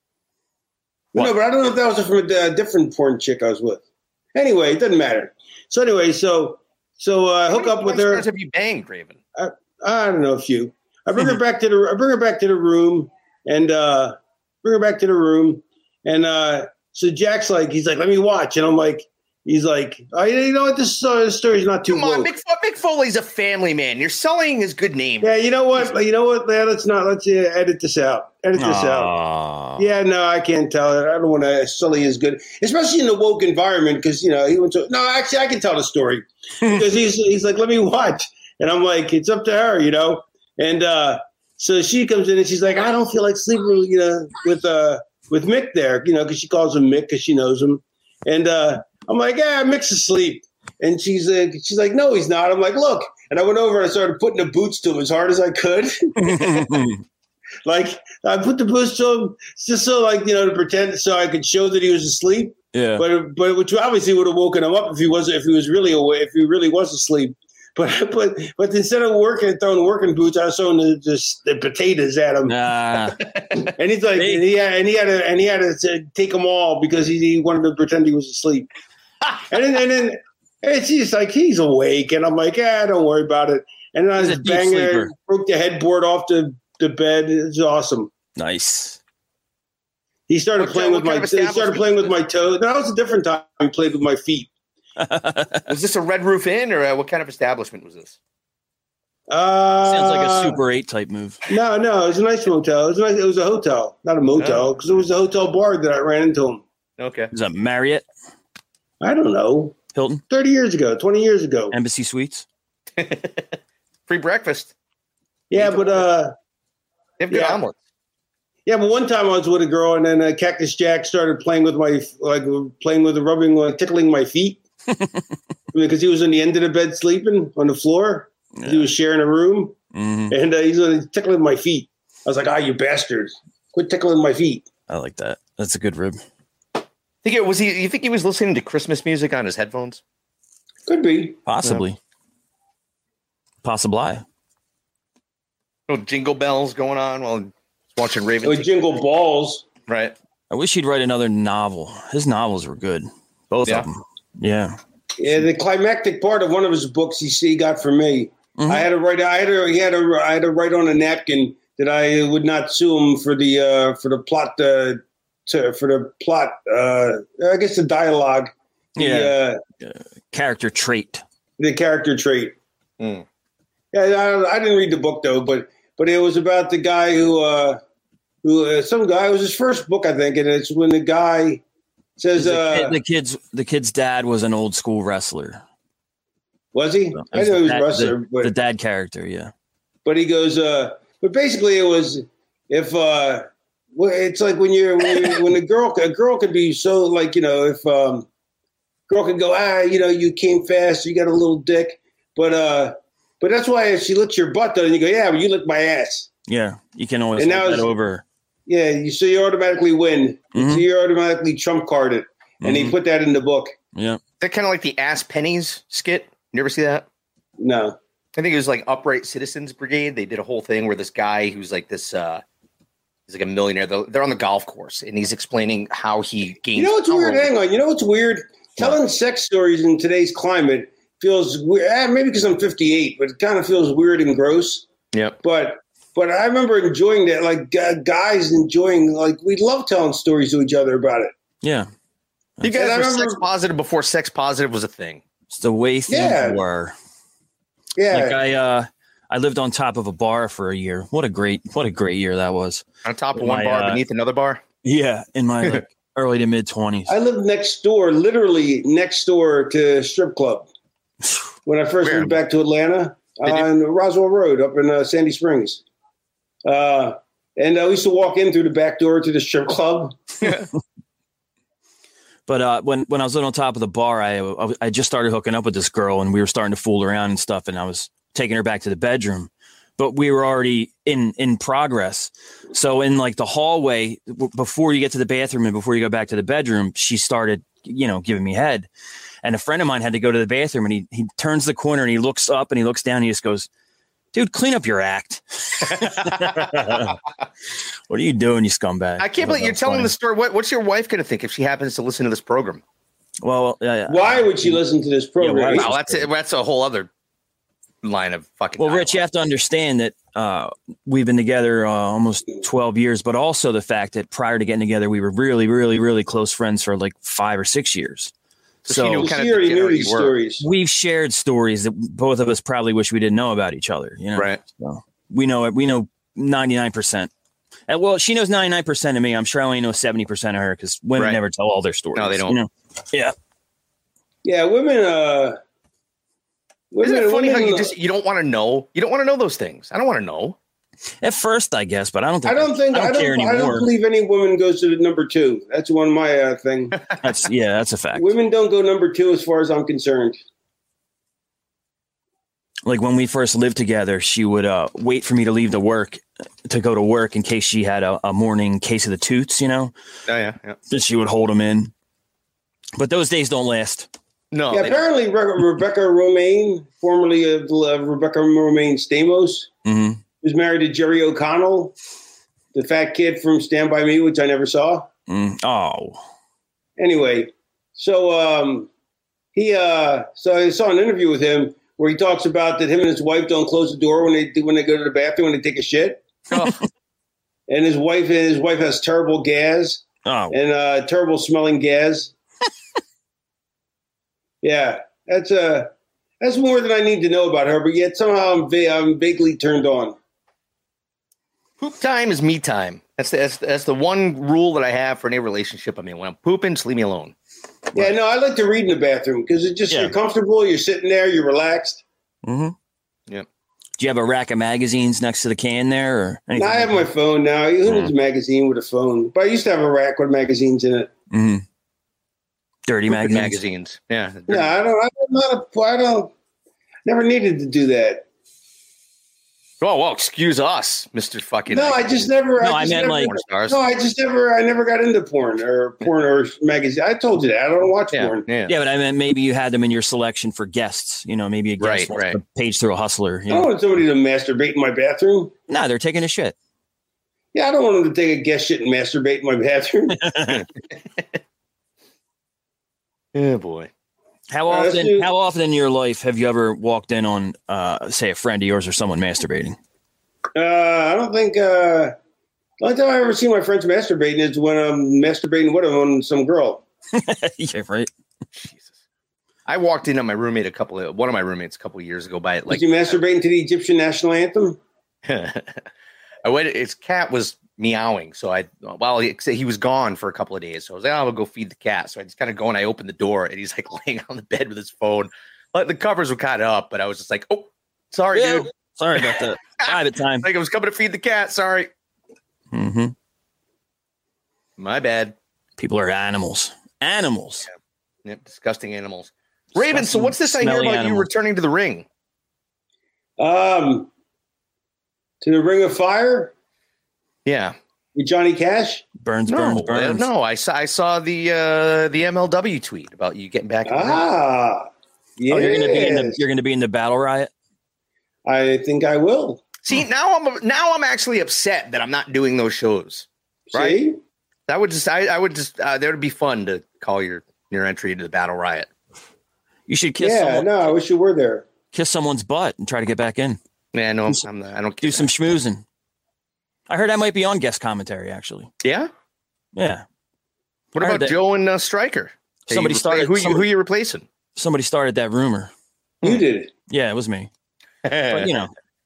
What? No, but I don't know if that was from a, a different porn chick I was with. Anyway, it doesn't matter. So anyway, so so uh, I hook How up many with porn her. stars have you banged, Raven? I, I don't know a few. I bring her back to the I bring her back to the room and uh, bring her back to the room and uh, so Jack's like he's like let me watch and I'm like he's like oh, you know what this, uh, this story's not too Come on, woke. Mick, Mick Foley's a family man. You're sullying his good name. Yeah, you know what? You know what? Man, let's not. Let's uh, edit this out. Edit this out. Aw. Yeah, no, I can't tell it. I don't want to. Sully is good, especially in the woke environment, because you know he went to. No, actually, I can tell the story because he's he's like, let me watch, and I'm like, it's up to her, you know. And uh, so she comes in and she's like, I don't feel like sleeping, you know, with uh with Mick there, you know, because she calls him Mick because she knows him, and uh, I'm like, yeah, Mick's asleep. And she's uh, she's like, no, he's not. I'm like, look. And I went over and I started putting the boots to him as hard as I could. Like, I put the boots to him just so, like, you know, to pretend so I could show that he was asleep. Yeah. But but which obviously would have woken him up if he wasn't if he was really awake, if he really was asleep. But but but instead of working throwing working boots, I was throwing the, just the potatoes at him. Nah. And he's like, and he had and he had to and he had to take them all because he, he wanted to pretend he was asleep. And then and then and she's like, he's awake, and I'm like, yeah, don't worry about it. And then I He's was a deep banging sleeper. her, broke the headboard off the, the bed. It's awesome. Nice. He started What, playing uh, with what my kind of he started playing with my toes. That was a different time. He played with my feet. Was this a Red Roof Inn or uh, what kind of establishment was this? Uh, Sounds like a Super eight type move. No, no, it was a nice motel. It was a nice, it was a hotel, not a motel, because it was a hotel bar that I ran into him. Okay. Is that Marriott, I don't know, Hilton, thirty years ago, twenty years ago. Embassy Suites? Free breakfast. Yeah, but uh, they have good yeah. omelets. Yeah, but one time I was with a girl, and then uh, Cactus Jack started playing with my, like, playing with the rubbing, like, tickling my feet. Because he was on the end of the bed sleeping on the floor. Yeah. He was sharing a room. Mm-hmm. And uh, he's uh, tickling my feet. I was like, ah, you bastards. Quit tickling my feet. I like that. That's a good rib. Think it was he? You think he was listening to Christmas music on his headphones? Could be. Possibly. Yeah. Possibly. Little jingle bells going on while watching Raven. Oh, jingle balls. Right. I wish he'd write another novel. His novels were good. Both yeah. of them. Yeah. Yeah, the climactic part of one of his books he, he got from me. Mm-hmm. I had to write. I had to. He had to. I had to write on a napkin that I would not sue him for the uh, for the plot. Uh, to, for the plot. Uh, I guess the dialogue. The, yeah. Uh, uh, character trait. The character trait. Mm. Yeah, I, I didn't read the book though, but but it was about the guy who uh, who uh, some guy. It was his first book, I think, and it's when the guy says the, uh, kid, the kid's the kid's dad was an old school wrestler. Was he? So, I know he was dad, a wrestler. The, but, the dad character, yeah. But he goes, uh, but basically it was if uh, it's like when you're when, you're, when a girl a girl could be so like you know if um, girl could go ah you know you came fast you got a little dick but uh. But that's why if she licks your butt, though, and you go, yeah, but you lick my ass. Yeah, you can always hold that over. Yeah, you, so you automatically win. Mm-hmm. So you automatically trump card it. And mm-hmm. he put that in the book. Yeah. That kind of like the Ass Pennies skit. You ever see that? No. I think it was like Upright Citizens Brigade. They did a whole thing where this guy who's like this, uh, he's like a millionaire. They're on the golf course, and he's explaining how he gains. You know what's weird? Hang on. You know what's weird? Telling what? sex stories in today's climate feels weird. Eh, maybe because I'm fifty-eight, but it kind of feels weird and gross. Yep. But but I remember enjoying that, like uh, guys enjoying, like we love telling stories to each other about it. Yeah. You guys were remember, sex positive before sex positive was a thing. It's the way things yeah. were. Yeah. Like I uh I lived on top of a bar for a year. What a great what a great year that was. On top of one my, bar uh, beneath another bar? Yeah, in my like, early to mid twenties. I lived next door, literally next door to a strip club. When I first Where? moved back to Atlanta, on Roswell Road up in uh, Sandy Springs. Uh, and I used to walk in through the back door to the strip club. But uh, when, when I was living on top of the bar, I, I just started hooking up with this girl, and we were starting to fool around and stuff, and I was taking her back to the bedroom. But we were already in, in progress. So in like the hallway, w- before you get to the bathroom and before you go back to the bedroom, she started, you know, giving me head. And a friend of mine had to go to the bathroom, and he he turns the corner and he looks up and he looks down and he just goes, dude, clean up your act. What are you doing, you scumbag? I can't believe you're telling funny. the story. What, what's your wife going to think if she happens to listen to this program? Well, uh, why would she listen to this program? Yeah, well, that's, a, that's a whole other line of fucking. Well, dialogue. Rich, you have to understand that uh, we've been together uh, almost twelve years, but also the fact that prior to getting together, we were really, really, really close friends for like five or six years. So, so she knew kind she of already knew these stories. We've shared stories that both of us probably wish we didn't know about each other. You know, right? So we know it. We know ninety-nine percent. And well, she knows ninety-nine percent of me. I'm sure I only know seventy percent of her because women right. never tell all their stories. No, they don't. You know? Yeah. Yeah, women. Uh, women Isn't it funny women, how you just you don't want to know? You don't want to know those things. I don't want to know. At first, I guess, but I don't think I don't think I don't, I don't, care anymore. I don't believe any woman goes to the number two. That's one of my uh, thing. That's yeah, that's a fact. Women don't go number two as far as I'm concerned. Like when we first lived together, she would uh, wait for me to leave to work to go to work in case she had a, a morning case of the toots, you know. Oh yeah, yeah. Then she would hold them in. But those days don't last. No. Yeah, apparently Re- Rebecca Romaine, formerly of uh, Rebecca Romaine Stamos. Mm-hmm. Was married to Jerry O'Connell, the fat kid from Stand By Me, which I never saw. Mm. Oh. Anyway, so um, he uh, so I saw an interview with him where he talks about that him and his wife don't close the door when they when they go to the bathroom when they take a shit. Oh. And his wife his wife has terrible gas. Oh. And uh, terrible smelling gas. Yeah, that's uh, that's more than I need to know about her, but yet somehow I'm, va- I'm vaguely turned on. Poop time is me time. That's the, that's, that's the one rule that I have for any relationship. I mean, when I'm pooping, just leave me alone. Yeah, no, I like to read in the bathroom because it's just, yeah. You're comfortable, you're sitting there, you're relaxed. Mm-hmm. Yeah. Do Do you have a rack of magazines next to the can there, or anything? No, I have my phone now. Who Mm. needs a magazine with a phone? But I used to have a rack with magazines in it. Mm-hmm. Dirty Stupid magazines. magazines. Yeah. No, I don't. I'm not a, I don't. Never needed to do that. Oh well, excuse us, Mister Fucking. No, I just never. No, I just meant never, like- Porn stars. No, I just never. I never got into porn or porn or magazine. I told you that. I don't watch Yeah, porn. yeah. Yeah, but I meant maybe you had them in your selection for guests. You know, maybe a guest Right, wants right. to page through a hustler. You I don't know? want somebody to masturbate in my bathroom. No, they're taking a shit. Yeah, I don't want them to take a guest shit and masturbate in my bathroom. Yeah, boy. How Uh, let's often? do- How often in your life have you ever walked in on, uh, say, a friend of yours or someone masturbating? Uh, I don't think. Uh, the only time I ever seen my friends masturbating is when I'm masturbating with them on some girl. Yeah, right. Jesus. I walked in on my roommate a couple of one of my roommates a couple of years ago by it Like, like was he masturbating to the Egyptian national anthem? I went. His cat was meowing, so I while he, he was gone for a couple of days, so I was like, oh, I'll go feed the cat. So I just kind of go and I opened the door, and he's like laying on the bed with his phone. Like the covers were kind of up, but I was just like, oh, sorry, Yeah, dude. sorry about that. Private time. Like I was coming to feed the cat. Sorry, Mm-hmm. my bad. People are animals. Animals. Yep, disgusting animals. Raven, so Disgusting, what's this I hear smelly about you animals. returning to the ring? Um, to the Ring of Fire Yeah. with Johnny Cash. Burns, No, burns, burns. no. I saw I saw the uh, the M L W tweet about you getting back. In the ring. Ah, yeah. Oh, you're gonna be in the you're gonna be in the battle riot. I think I will. See, now I'm now I'm actually upset that I'm not doing those shows. Right? See? That would just I, I would just uh, that would be fun to call your your entry to the battle riot. You should kiss Yeah, someone, no, I wish you were there. kiss someone's butt and try to get back in. Yeah, no, I'm, I'm not, I don't Do some schmoozing. I heard I might be on guest commentary. Actually, Yeah. yeah. What I heard about that- Joe and uh, Stryker? Hey, Somebody you repla- started- Who you some- who you replacing? Somebody started that rumor. You did it. Yeah, it was me. But you know,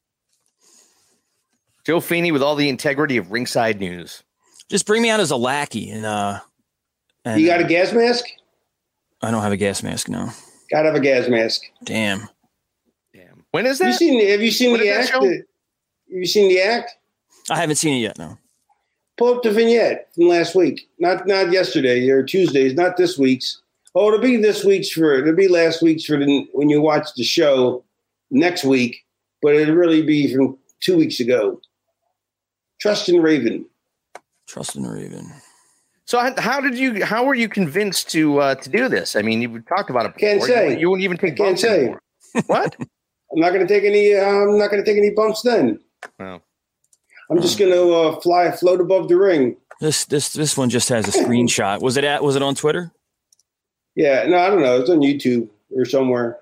Joe Feeney with all the integrity of ringside news. just bring me out as a lackey, and uh, and, You got a gas mask? I don't have a gas mask now. Gotta have a gas mask. Damn. Damn. When is Have you that? seen? Have you seen What the is that act? show? Have you seen the act? I haven't seen it yet. No. Pull up the vignette from last week. Not not yesterday or Tuesday's. Not this week's. Oh, it'll be this week's for. It'll be last week's for the, when you watch the show next week. But it'll really be from two weeks ago. Trust in Raven. Trust in Raven. So how, how did you? How were you convinced to uh, to do this? I mean, you talked about it before. Can't say. You, you wouldn't even take I can't bumps say. anymore. What? I'm not going to take any. Uh, I'm not going to take any bumps then. Oh. I'm just going to uh, fly, float above the ring. This this this one just has a screenshot. Was it at? Was it on Twitter? Yeah, no, I don't know. It's on YouTube or somewhere.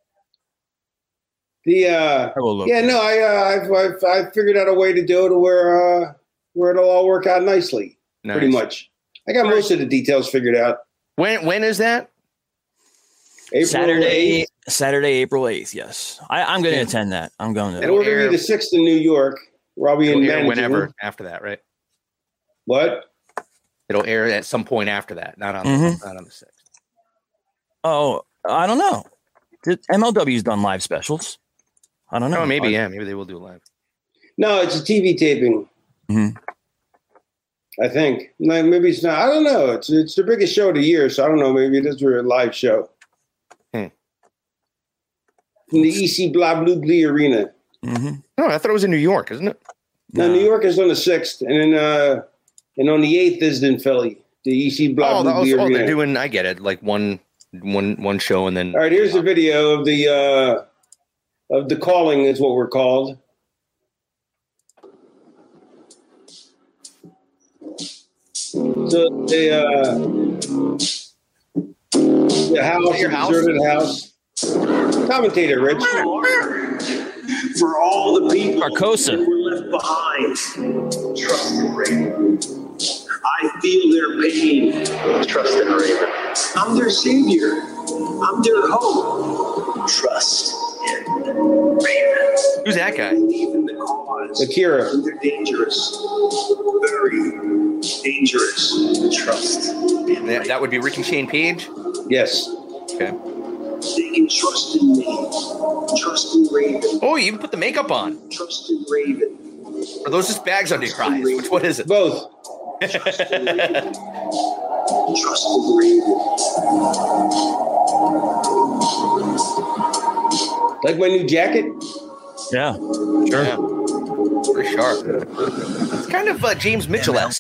The uh, I will look. yeah, no, I uh, I've, I've I've figured out a way to do it to where uh, where it'll all work out nicely. Nice. Pretty much. I got most of the details figured out. When when is that? April Saturday, eighth, Saturday, April eighth. Yes, I, I'm going to attend that. I'm going and to. we're going to air- be the sixth in New York. Where I'll be in It'll air managing. whenever after that, right? What? It'll air at some point after that, not on Mhm. not on the sixth. Oh, I don't know. Did M L W's done live specials? I don't know. Oh, maybe yeah, maybe they will do it live. No, it's a T V taping. Mhm. I think. No, maybe it's not. I don't know. It's it's the biggest show of the year, so I don't know. Maybe it is a live show. Hmm. From the E C Blah Blue Blee Arena. Mm-hmm. No, I thought it was in New York, isn't it? No, New York is on the sixth, and then uh, and on the eighth is in Philly. The E C Blah Oh, Blue that was, Blee oh, Arena. they're doing. I get it. Like one, one, one show, and then. All right, here's the video of the uh, of the calling is what we're called. So the uh, the house, Your the house? deserted house. Commentator, Rich. For all the people Carcosa. who were left behind, trust in Raven. I feel their pain. Trust in Raven. I'm their savior. I'm their hope. Trust in Raven. Who's that guy? Believe in the cause. Akira. They're dangerous. Very dangerous. Trust in That, that would be Ricky Shane Page. Yes. Okay. They can trust in me. Trust in Raven. Oh, you even put the makeup on. Trust in Raven. Are those just bags under your eyes? Which what is it? Both. Trust in Raven. Trust in Raven. Like my new jacket? Yeah. Sure. Yeah. Pretty sharp. It's kind of uh, James Mitchell-esque.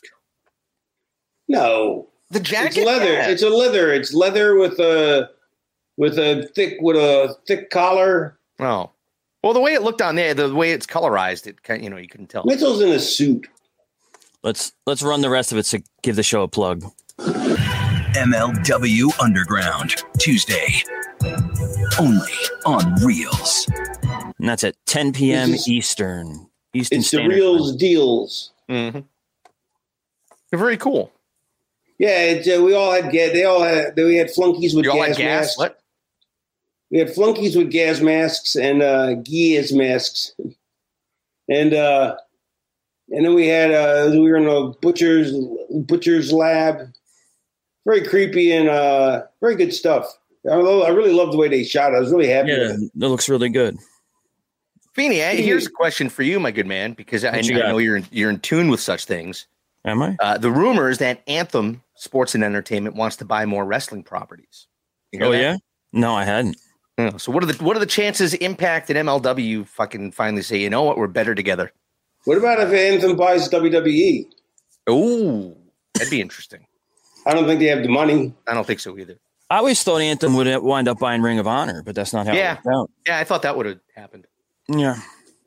No. The jacket? It's leather. Yeah. It's a leather. It's leather with a with a thick with a thick collar. Oh. Well, the way it looked on there, the way it's colorized, it kind you know, you couldn't tell. Mitchell's in a suit. Let's let's run the rest of it to give the show a plug. M L W Underground, Tuesday. Only on Reels. And that's at ten p.m. It's just- Eastern. Eastern It's the Standard Reels Time. deals. Mm-hmm. They're very cool. Yeah, it's, uh, we all had ga- they all had we had flunkies with You all gas, had gas? masks. What? We had flunkies with gas masks and uh, gas masks, and uh, and then we had uh, we were in a butcher's butcher's lab. Very creepy and uh, very good stuff. I, lo- I really love the way they shot it. I was really happy Yeah, with it. that looks really good. Feeney, I- here's a question for you, my good man, because I, I What you got? know you're in, you're in tune with such things. Am I? Uh, the rumor is that Anthem Sports and Entertainment wants to buy more wrestling properties. You hear Oh that? yeah? No, I hadn't. Yeah, so what are the what are the chances Impact and M L W fucking finally say, you know what, we're better together? What about if Anthem buys W W E? Oh, that'd be interesting. I don't think they have the money. I don't think so either. I always thought Anthem would wind up buying Ring of Honor, but that's not how Yeah. it worked out. Yeah, I thought that would have happened. Yeah.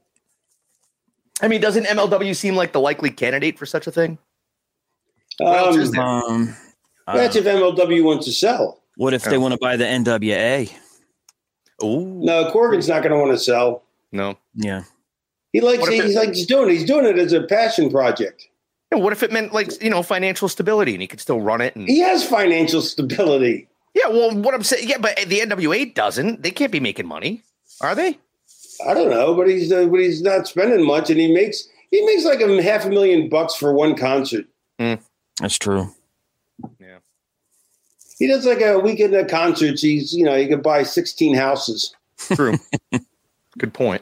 I mean, doesn't M L W seem like the likely candidate for such a thing? What else is Um, there? Um, I that's don't if M L W wants to sell. What if they Oh. want to buy the N W A? Oh No, Corgan's not going to want to sell. no. Yeah. He likes What if he's it- like he's doing it. He's doing it as a passion project. Yeah, what if it meant like you know financial stability and he could still run it? And He has financial stability. yeah, well, what I'm saying, yeah, but the N W A doesn't. They can't be making money, are they? I don't know, but he's uh, but he's not spending much, and he makes he makes like a half a million bucks for one concert. That's true. Yeah. He does like a weekend of concerts. He's you know he could buy sixteen houses. True. Good point.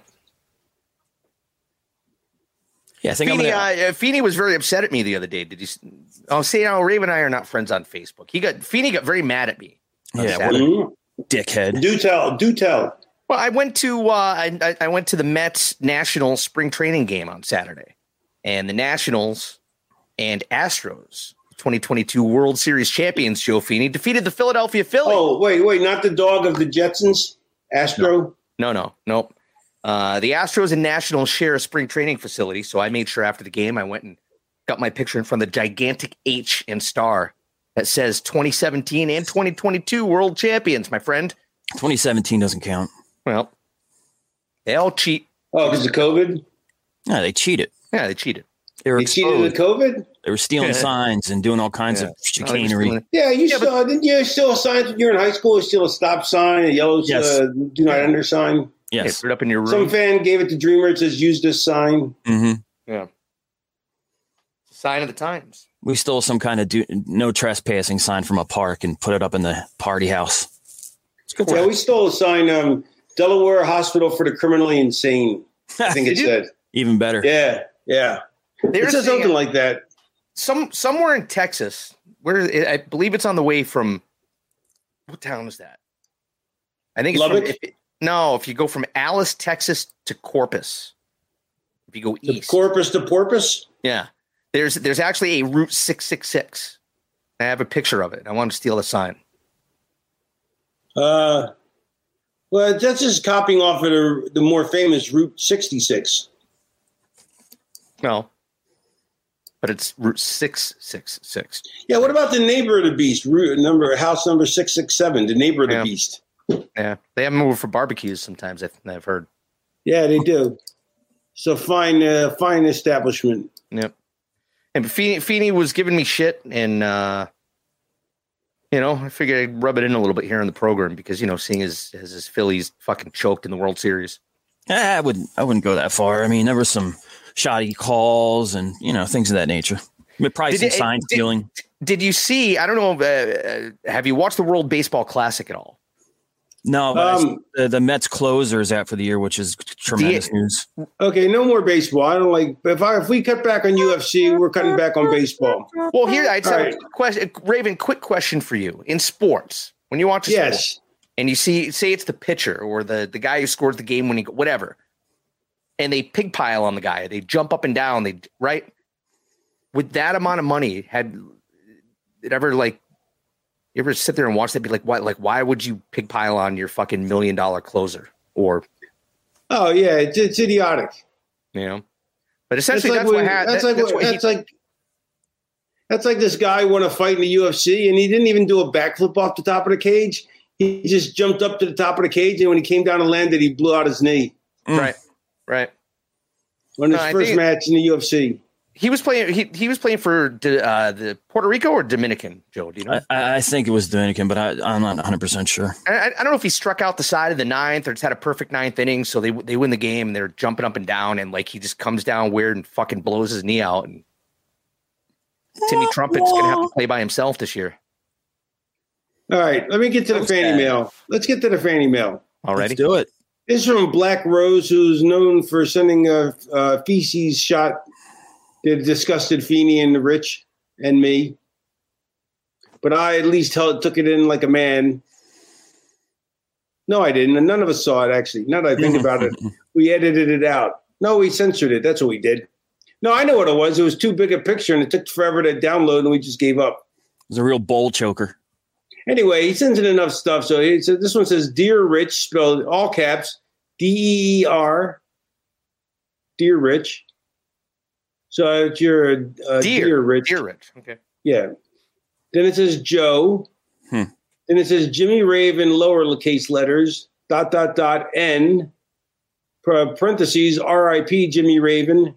Yeah, I think I'm Feeney, gonna, uh, Feeney was very upset at me the other day. Did you? s- Oh, see, now Raven and I are not friends on Facebook. He got Feeney got very mad at me. on Yeah, Saturday. what a dickhead. Do tell, do tell. Well, I went to uh, I, I- I went to the Mets National spring training game on Saturday, and the Nationals and Astros, twenty twenty-two World Series champions, Joe Feeney, defeated the Philadelphia Phillies. Oh wait, wait, not the dog of the Jetsons, Astro. No, no, nope. Uh, the Astros and Nationals share a spring training facility, so I made sure after the game I went and got my picture in front of the gigantic H and star that says twenty seventeen and twenty twenty-two World Champions, my friend. twenty seventeen doesn't count. Well, they all cheat. Oh, because of COVID. No, they cheated. Yeah, they cheated. They were They cheated with exposed. COVID. They were stealing signs and doing all kinds Yeah. of Oh, they're just chicanery. doing it. Yeah, you Yeah, but- still didn't you still a sign when you're in high school? Still a stop sign, a yellow Yes. uh, do not enter sign. Yeah, Yes. put it up in your room. Some fan gave it to Dreamer. It says use this sign. hmm Yeah. Sign of the times. We stole some kind of do, no trespassing sign from a park and put it up in the party house. It's good. Yeah, times. we stole a sign. Um, Delaware Hospital for the Criminally Insane. I think it Did you? said. Even better. Yeah, yeah. They're It said saying- something like that. Some somewhere in Texas, where I believe it's on the way from. What town is that? I think it's from, Lubbock? if, no, if you go from Alice, Texas to Corpus, if you go The east, Corpus to Porpoise. yeah, there's there's actually a Route six six six. I have a picture of it. I want to steal the sign. Uh, well, that's just copying off of the, the more famous Route sixty-six. No, but it's Route six six six. Yeah, what about the neighbor of the beast? Route number, house number six six seven. The neighbor of the Yeah. beast. Yeah, they have them over for barbecues sometimes. I've, I've heard. Yeah, they do. So fine, uh, fine establishment. Yep. And Feeney, Feeney was giving me shit, and uh, you know, I figured I'd rub it in a little bit here in the program because you know, seeing his his, his Phillies fucking choked in the World Series. Eh, I wouldn't. I wouldn't go that far. I mean, there were some shoddy calls and you know things of that nature. But probably Did some it- sign did- stealing. Did you see? I don't know. Uh, uh, have you watched the World Baseball Classic at all? No, but Um, I, the, the Mets closer is out for the year, which is tremendous news. Okay, no more baseball. I don't like. If I if we cut back on U F C, we're cutting back on baseball. Well, here I just All have right. a question, Raven. Quick question for you: in sports, when you watch a Yes. sport and you see, say it's the pitcher or the the guy who scores the game winning, whatever, and they pig pile on the guy, they jump up and down, they right with that amount of money, had it ever like you ever sit there and watch that? Be like, why? Like, why would you pig pile on your fucking million dollar closer? Or, Oh yeah, it's, it's idiotic. you know, but essentially That's that's, like what when- happened. that's like that's what- what that's he, like that's like this guy won a fight in the U F C and he didn't even do a backflip off the top of the cage. He just jumped up to the top of the cage and when he came down and landed, he blew out his knee. right, right. On his No, I first think- match in the U F C. He was playing. He, he was playing for uh, the Puerto Rico or Dominican. Joe, do you know? I, I think it was Dominican, but I, I'm not one hundred percent sure. I, I don't know if he struck out the side of the ninth or just had a perfect ninth inning, so they they win the game and they're jumping up and down, and like he just comes down weird and fucking blows his knee out. And Timmy Trumpet's gonna have to play by himself this year. All right, let me get to the That was fanny bad. mail. Let's get to the fanny mail. Already, Let's do it. This is from Black Rose, who's known for sending a, a feces shot that disgusted Feeney and the rich and me. But I at least held, took it in like a man. No, I didn't. And none of us saw it, actually. Now that I think about it, we edited it out. No, we censored it. That's what we did. No, I know what it was. It was too big a picture, and it took forever to download, and we just gave up. It was a real bowl choker. Anyway, he sends in enough stuff. So he said, this one says, Dear Rich, spelled all caps, D E E R, Dear Rich. So it's your uh, dear, Dear Rich. dear Rich. Okay, Yeah. Then it says Joe. Hmm. Then it says Jimmy Raven, lowercase letters, dot, dot, dot, N, par- parentheses, R I P Jimmy Raven.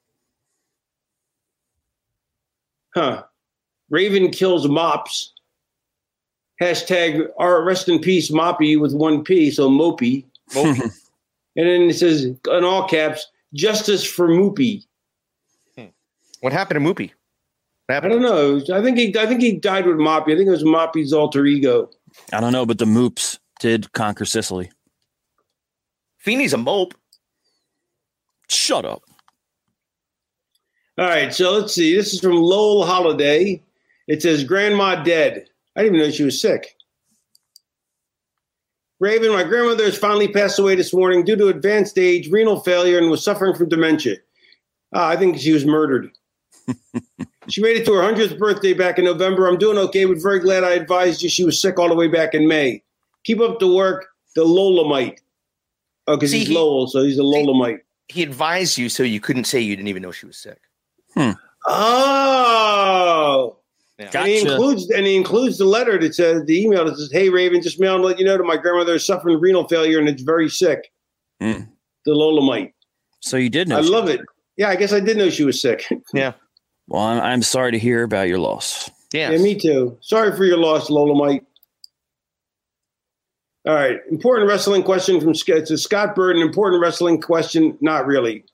Huh. Raven kills mops. Hashtag R rest in peace Moppy with one P, so Mopey. Mopey. And then it says, in all caps, justice for Moopy. what happened to Moopy? What I happened? don't know. I think he I think he died with Moppy. I think it was Moppy's alter ego. I don't know, but the Moops did conquer Sicily. Feeney's a mope. Shut up. All right, so let's see. This is from Lowell Holiday. It says, Grandma dead. I didn't even know she was sick. Raven, my grandmother has finally passed away this morning due to advanced age, renal failure, and was suffering from dementia. Ah, I think she was murdered. She made it to her hundredth birthday back in November. I'm doing okay, but very glad I advised you she was sick all the way back in May. Keep up the work, the Lolamite. Oh, because See, he's he- Lowell, so he's a Lolamite. He advised you so you couldn't say you didn't even know she was sick. Oh, Yeah. and he Gotcha. includes and he includes the letter that says the email that says, "Hey Raven, just mailed to let you know that my grandmother is suffering renal failure and it's very sick." Mm. The Lolamite. So you did know. I she love was it. Yeah, I guess I did know she was sick. Yeah, Well, I'm, I'm sorry to hear about your loss. yeah. Yeah, me too. Sorry for your loss, Lolamite. All right, important wrestling question from Sc- it's a Scott Bird. An important wrestling question, not really.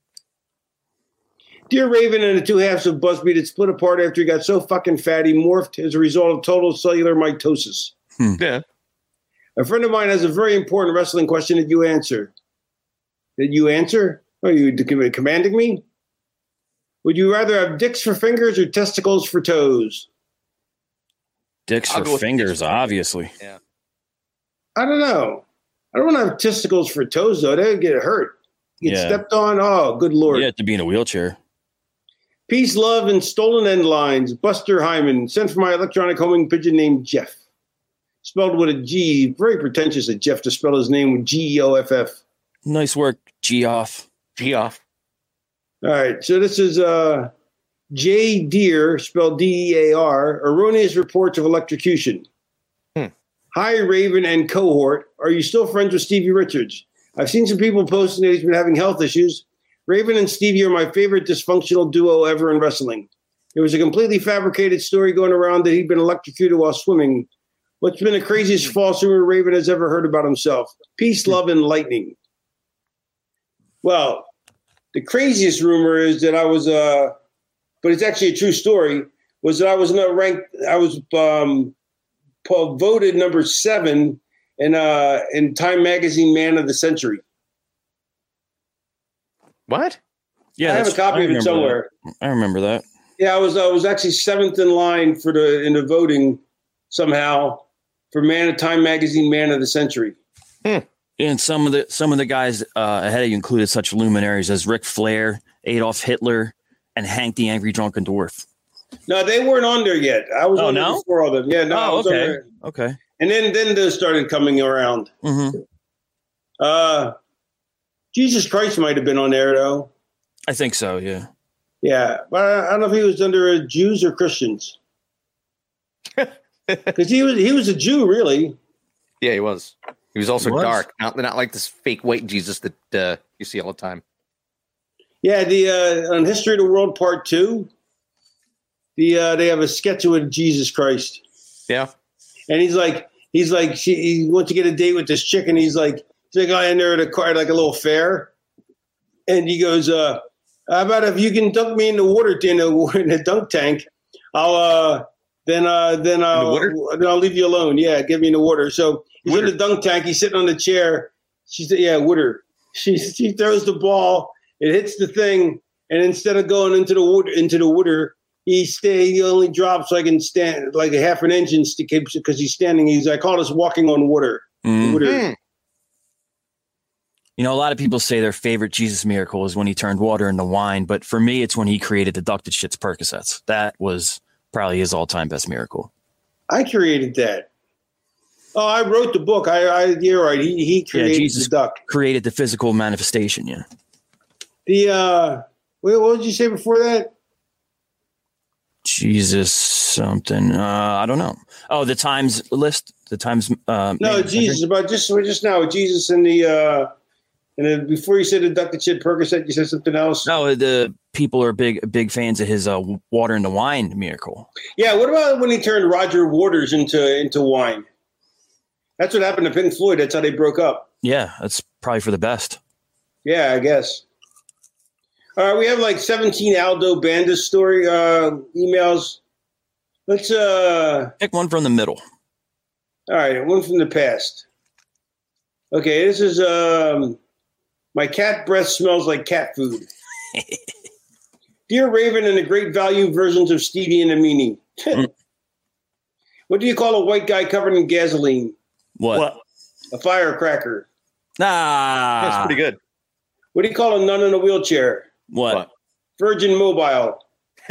Dear Raven and the two halves of Busby that split apart after he got so fucking fat he morphed as a result of total cellular mitosis. Yeah. A friend of mine has a very important wrestling question that you answer. That you answer? Are you de- commanding me? Would you rather have dicks for fingers or testicles for toes? Dicks I'll for go with fingers, dicks for- obviously. Yeah. I don't know. I don't want to have testicles for toes, though. They would get hurt. Get Yeah. stepped on. Oh, good Lord. You have to be in a wheelchair. Peace, love, and stolen end lines. Buster Hyman, sent for my electronic homing pigeon named Jeff. Spelled with a G. Very pretentious of Jeff to spell his name with G E O F F. Nice work, Geoff. G off. All right, so this is uh, J. Deer, spelled D E A R, erroneous reports of electrocution. Hmm. Hi, Raven and cohort. Are you still friends with Stevie Richards? I've seen some people posting that he's been having health issues. Raven and Stevie are my favorite dysfunctional duo ever in wrestling. There was a completely fabricated story going around that he'd been electrocuted while swimming. What's been the craziest false rumor Raven has ever heard about himself? Peace, love, and lightning. Well, the craziest rumor is that I was, uh, but it's actually a true story, was that I was not ranked, I was um, voted number seven in uh in Time Magazine Man of the Century. What? Yeah, I have a copy of it somewhere. That. I remember that. Yeah, I was I was actually seventh in line for the in the voting somehow for Man of Time Magazine Man of the Century. Hmm. And some of the some of the guys uh, ahead of you included such luminaries as Ric Flair, Adolf Hitler, and Hank the Angry Drunken Dwarf. No, they weren't on there yet. I was oh, on no? there before all them. Yeah, no, oh, I was okay. on there. Okay. And then then those started coming around. Mm-hmm. Uh, Jesus Christ might have been on there though. I think so. Yeah. Yeah, but I, I don't know if he was under uh, Jews or Christians. Because he was he was a Jew, really. Yeah, he was. He was also He was? dark, not not like this fake white Jesus that uh, you see all the time. Yeah, the uh, on History of the World Part Two, the uh, they have a sketch with Jesus Christ. Yeah, and he's like, he's like, she, he wants to get a date with this chick, and he's like, he's like, I in there at a car, like a little fair, and he goes, uh, "How about if you can dunk me in the water in the, in the dunk tank? I'll uh, then uh, then I'll then I'll leave you alone. Yeah, get me in the water." So he's in the dunk tank. He's sitting on the chair. She said, "Yeah, water." She she throws the ball. It hits the thing, and instead of going into the water, into the water, he stay. He only drops like in stand like a half an inch because he's standing. He's I call this walking on water. Mm. Water. You know, a lot of people say their favorite Jesus miracle is when he turned water into wine, but for me, it's when he created the Duck That Shits Percocets. That was probably his all-time best miracle. I created that. Oh, I wrote the book. I, I you're right. He he created yeah, Jesus the duck. Created the physical manifestation. Yeah. The uh, wait, what did you say before that? Jesus something. Uh, I don't know. Oh, the Times list. The Times. Uh, No, Jesus. About just just now, Jesus and the. Uh, And then before you said the Duck That Shit Percocet, you said something else. No, the people are big, big fans of his uh, water into wine miracle. Yeah. What about when he turned Roger Waters into into wine? That's what happened to Pink Floyd. That's how they broke up. Yeah, that's probably for the best. Yeah, I guess. All right, we have like seventeen Aldo Bandis story uh, emails. Let's uh, pick one from the middle. All right, one from the past. Okay, this is. Um, My cat breath smells like cat food. Dear Raven and the Great Value versions of Stevie and Amini. What do you call a white guy covered in gasoline? What? what? A firecracker. Ah. That's pretty good. What do you call a nun in a wheelchair? What? what? Virgin Mobile.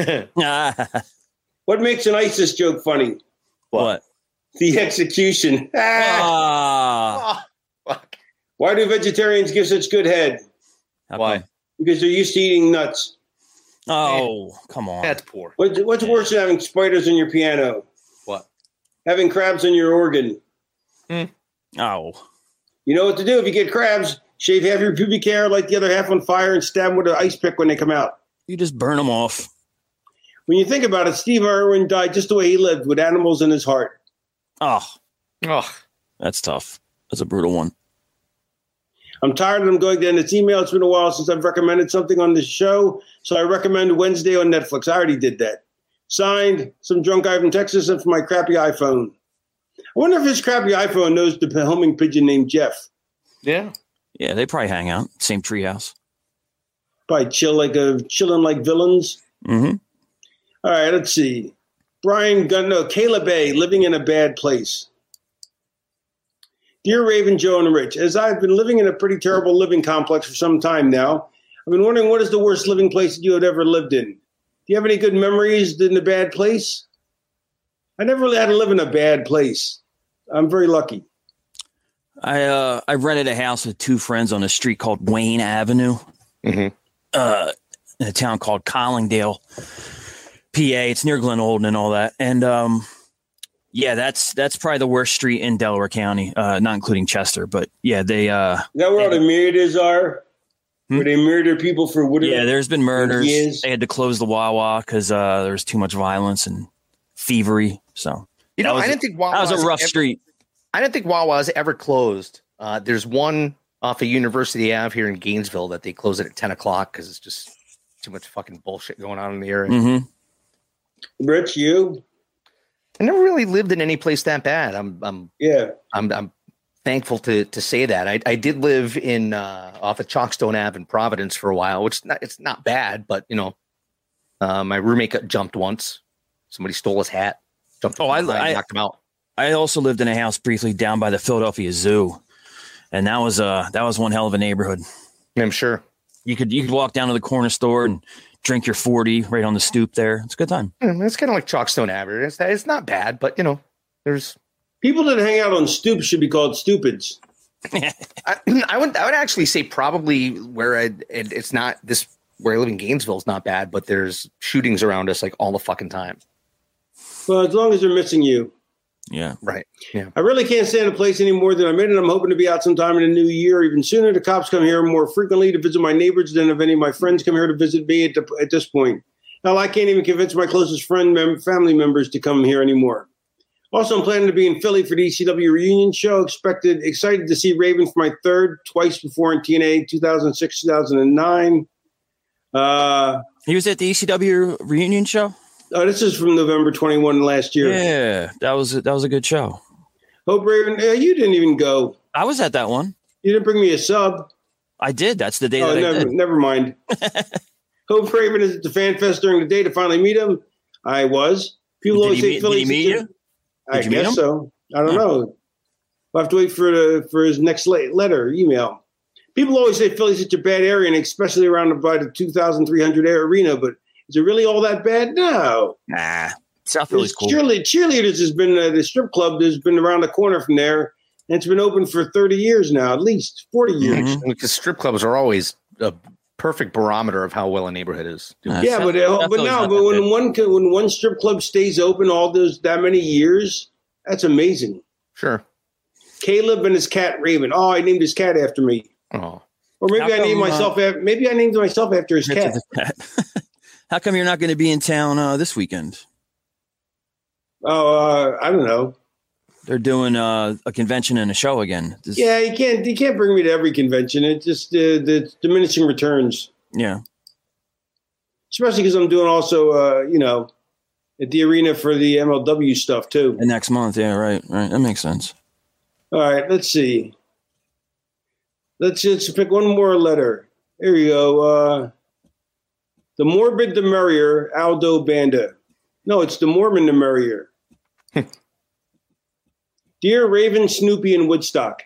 What makes an ISIS joke funny? What? what? The execution. Ah. Fuck. Why do vegetarians give such good head? Why? Because they're used to eating nuts. Oh, Man. come on. That's poor. What's, what's worse than having spiders on your piano? What? Having crabs on your organ. Mm. Oh. You know what to do if you get crabs. Shave half your pubic hair, light the other half on fire, and stab them with an ice pick when they come out. You just burn them off. When you think about it, Steve Irwin died just the way he lived, with animals in his heart. Oh. Oh. That's tough. That's a brutal one. I'm tired of them going to end its email. It's been a while since I've recommended something on this show, so I recommend Wednesday on Netflix. I already did that. Signed, some drunk guy from Texas and for my crappy iPhone. I wonder if his crappy iPhone knows the homing pigeon named Jeff. Yeah. Yeah, they probably hang out. Same treehouse. Probably chill like a chilling like villains. Mm-hmm. All right, let's see. Brian Gunn, no, Caleb A, living in a bad place. Dear Raven, Joe, and Rich, as I've been living in a pretty terrible living complex for some time now, I've been wondering what is the worst living place that you had ever lived in? Do you have any good memories in a bad place? I never really had to live in a bad place. I'm very lucky. I uh, I rented a house with two friends on a street called Wayne Avenue, mm-hmm. uh, in a town called Collingdale, P A. It's near Glen Olden and all that. And um, yeah, that's that's probably the worst street in Delaware County, uh, not including Chester. But yeah, they. Uh, Is that where all the murders are? Hmm? Where they murder people for what? Yeah, there's been murders. They had to close the Wawa because uh, there was too much violence and thievery. So you know, was, I didn't think Wawa that was a rough ever, street. I didn't think Wawa's ever closed. Uh, there's one off of University Avenue here in Gainesville that they close it at ten o'clock because it's just too much fucking bullshit going on in the area. Mm-hmm. Rich, you? I never really lived in any place that bad. I'm, I'm, yeah, I'm, I'm thankful to to say that. I, I did live in uh, off of Chalkstone Ave in Providence for a while, which is not, it's not bad, but you know, uh, my roommate got jumped once. Somebody stole his hat. Jumped oh, I, I I knocked him out. I also lived in a house briefly down by the Philadelphia Zoo, and that was uh that was one hell of a neighborhood. I'm sure you could you could walk down to the corner store and drink your forty right on the stoop there. It's a good time. Mm, it's kind of like Chalkstone Ave. It's it's not bad, but you know, there's people that hang out on stoops should be called stupids. I, I would I would actually say probably where I it, it's not this where I live in Gainesville is not bad, but there's shootings around us like all the fucking time. Well, as long as they're missing you. Yeah. Right. Yeah. I really can't stand a place anymore than I'm in, and I'm hoping to be out sometime in the new year. Even sooner, the cops come here more frequently to visit my neighbors than if any of my friends come here to visit me at, the, at this point. Hell, I can't even convince my closest friend, mem- family members to come here anymore. Also, I'm planning to be in Philly for the E C W reunion show. Expected, excited to see Raven for my third, twice before in T N A, two thousand six, two thousand nine. Uh, he was at the E C W reunion show? Oh, this is from November twenty-first last year. Yeah, that was that was a good show. Hope Raven, uh, you didn't even go. I was at that one. You didn't bring me a sub. I did. That's the day oh, that never, I did. Never mind. Hope Raven is at the Fan Fest during the day to finally meet him. I was. People Did always he say meet- Philly. did he meet you? I Did you meet guess him? so. I don't Huh. know. We'll have to wait for the, for his next la- letter, email. People always say Philly's such a bad area, and especially around by the two thousand three hundred arena, but is it really all that bad? No. Nah. South Philly's cool. Cheerle- cheerleaders has been, uh, the strip club has been around the corner from there, and it's been open for thirty years now, at least forty years. Mm-hmm. Because strip clubs are always a perfect barometer of how well a neighborhood is. Uh, Yeah, South- but uh, South but Philly's no, not but that when bad. one co- when one strip club stays open all those that many years, that's amazing. Sure. Caleb and his cat Raven. Oh, I named his cat after me. Oh. Or maybe How I named come, uh, myself after, maybe I named myself after his cat. How come you're not going to be in town uh, this weekend? Oh, uh, I don't know. They're doing uh, a convention and a show again. This- Yeah, you can't you can't bring me to every convention. It just uh, the diminishing returns, Yeah. especially because I'm doing also uh, you know at the arena for the M L W stuff too. And next month. Yeah, right. Right. That makes sense. All right, let's see. Let's just pick one more letter. Here you go. Uh, the morbid, the merrier. Aldo Banda. No, it's the Mormon, the merrier. Dear Raven, Snoopy, and Woodstock.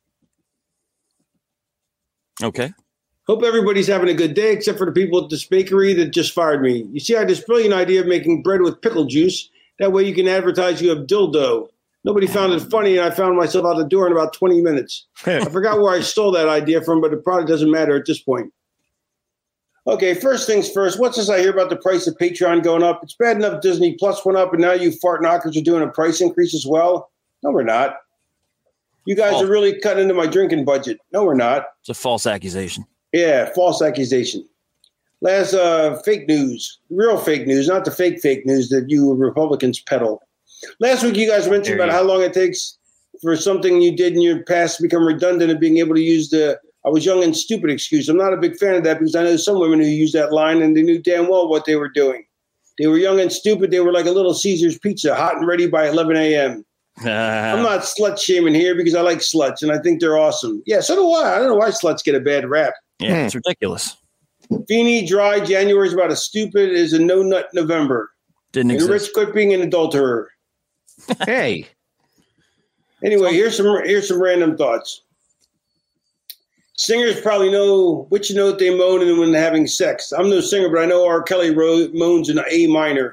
Okay. Hope everybody's having a good day, except for the people at this bakery that just fired me. You see, I had this brilliant idea of making bread with pickle juice. That way you can advertise you have dildo. Nobody found it funny, and I found myself out the door in about twenty minutes. I forgot where I stole that idea from, but it probably doesn't matter at this point. Okay, first things first. What's this I hear about the price of Patreon going up? It's bad enough Disney Plus went up, and now you fart knockers are doing a price increase as well? No, we're not. You guys Oh. are really cutting into my drinking budget. No, we're not. It's a false accusation. Yeah, false accusation. Last uh, fake news, real fake news, not the fake fake news that you Republicans peddle. Last week, you guys mentioned There about you how long it takes for something you did in your past to become redundant and being able to use the "I was young and stupid" excuse. I'm not a big fan of that because I know some women who use that line and they knew damn well what they were doing. They were young and stupid. They were like a little Caesar's pizza, hot and ready by eleven a.m. I'm not slut shaming here because I like sluts and I think they're awesome. Yeah, so do I. I don't know why sluts get a bad rap. Yeah, it's ridiculous. Feeny, dry, January is about as stupid as a no-nut November. Didn't And exist. rich quit being an adulterer. Hey. Anyway, here's some here's some random thoughts. Singers probably know which note they moan in when they're having sex. I'm no singer, but I know R. Kelly wrote, moans in A minor.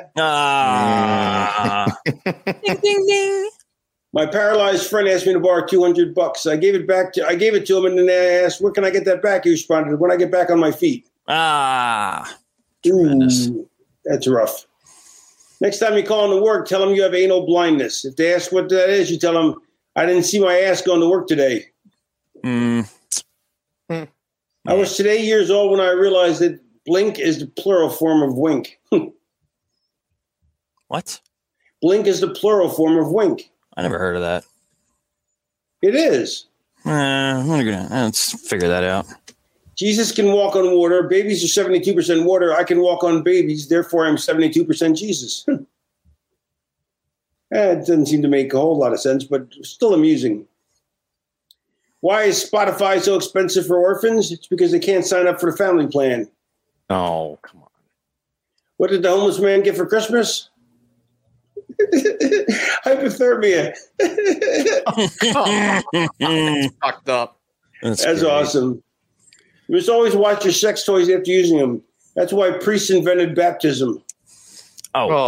Ah. Ding, ding, ding. My paralyzed friend asked me to borrow two hundred bucks. I gave it back to I gave it to him, and then I asked, "Where can I get that back?" He responded, "When I get back on my feet." Ah. Tremendous. Ooh, that's rough. Next time you call into work, tell them you have anal blindness. If they ask what that is, you tell them, "I didn't see my ass going to work today." Mm. I was today years old when I realized that blink is the plural form of wink. What? Blink is the plural form of wink. I never heard of that. It is. Uh, I'm gonna let's figure that out. Jesus can walk on water. Babies are seventy-two percent water. I can walk on babies. Therefore, I'm seventy-two percent Jesus. Eh, it doesn't seem to make a whole lot of sense, but still amusing. Why is Spotify so expensive for orphans? It's because they can't sign up for the family plan. Oh, come on. What did the homeless man get for Christmas? Hypothermia. That's fucked up. That's, That's awesome. You must always watch your sex toys after using them. That's why priests invented baptism. Oh. Oh.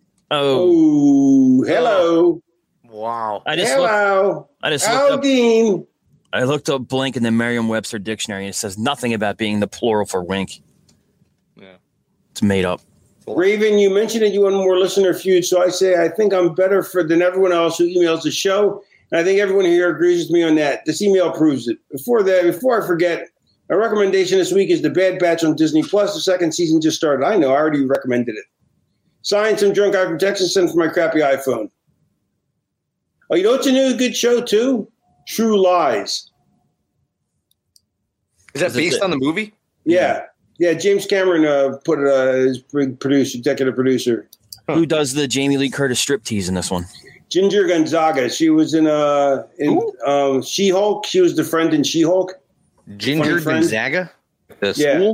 Oh. Hello. Wow. I just Hello. Looked, I just looked up, Dean. I looked up blink in the Merriam-Webster dictionary, and it says nothing about being the plural for wink. Yeah. It's made up. Raven, you mentioned that you want more listener feud, so I say I think I'm better for than everyone else who emails the show, and I think everyone here agrees with me on that. This email proves it. Before that, before I forget, our recommendation this week is The Bad Batch on Disney Plus. The second season just started. I know, I already recommended it. Signed, some drunk guy from Texas, sent for my crappy iPhone. Oh, you know what's a new good show too? True Lies. Is that based on the movie? Yeah. Yeah, James Cameron uh, put it uh, as producer, executive producer. Huh. Who does the Jamie Lee Curtis striptease in this one? Ginger Gonzaga. She was in uh in um, She-Hulk. She was the friend in She-Hulk. Ginger Gonzaga? The yeah. school?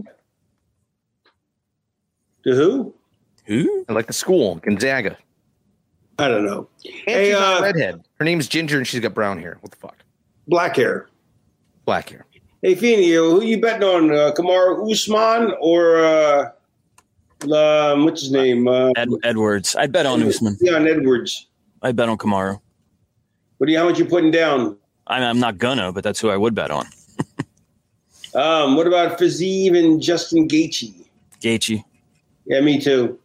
The who? Who? I like the school. Gonzaga. I don't know. And hey, she's uh, not a redhead. Her name's Ginger and she's got brown hair. What the fuck? Black hair. Black hair. Hey, Feeney, who you betting on? Uh, Kamaru Usman or uh, um, what's his name? Uh, Ed- Edwards. I bet on Usman. Yeah, on Edwards. I bet on Kamaru. What do you? How much you putting down? I'm, I'm not gonna, but that's who I would bet on. um, what about Fiziev and Justin Gaethje? Gaethje. Yeah, me too.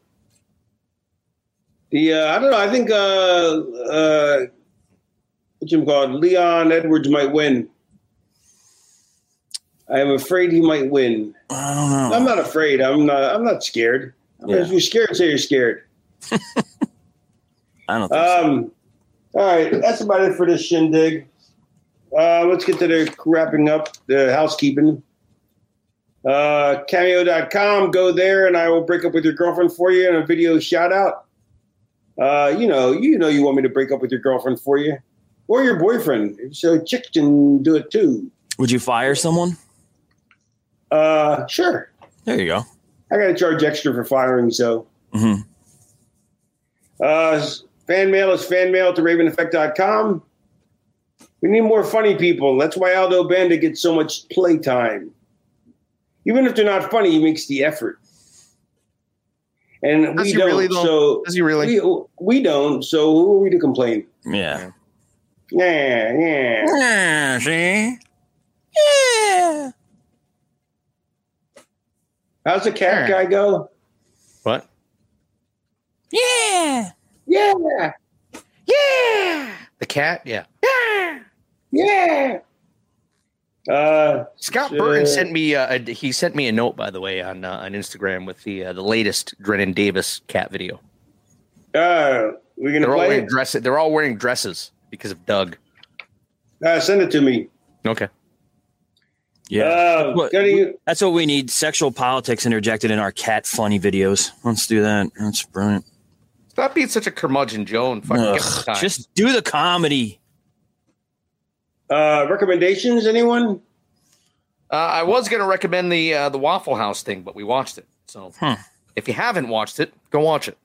The uh, I don't know. I think uh, uh, what's him called? Leon Edwards might win. I am afraid he might win. I don't know. I'm not afraid. I'm not. I'm not scared. Yeah. If you're scared, say you're scared. I don't think um, so. All right, that's about it for this shindig. Uh, let's get to the wrapping up the housekeeping. Uh, cameo dot com. Go there, and I will break up with your girlfriend for you in a video shout out. Uh, you know, you know, you want me to break up with your girlfriend for you, or your boyfriend. So chicks can do it too. Would you fire someone? Uh, sure. There you go. I got to charge extra for firing, so. Mm-hmm. Uh, fan mail is fan mail to raven effect dot com. We need more funny people. That's why Aldo Bandit gets so much playtime. Even if they're not funny, he makes the effort. And Does we he don't. really, though? So Does he really? We, we don't. So who are we to complain? Yeah. Yeah, yeah. Yeah, see? Yeah. How's the cat guy go? What? Yeah. Yeah. Yeah. The cat? Yeah. Yeah. Yeah. Uh, Scott uh, Burton sent me. Uh, a, he sent me a note, by the way, on uh, on Instagram with the uh, the latest Drennan Davis cat video. Uh, we're gonna they're all play wearing it? dresses. They're all wearing dresses because of Doug. Uh, send it to me. Okay. Yeah. Uh, What- you, That's what we need. Sexual politics interjected in our cat funny videos. Let's do that. That's brilliant. Stop being such a curmudgeon, Joe, and fucking Ugh, get with the times. just do the comedy. uh, recommendations? Anyone? Uh, I was going to recommend the uh, the Waffle House thing, but we watched it. So Hmm. if you haven't watched it, go watch it.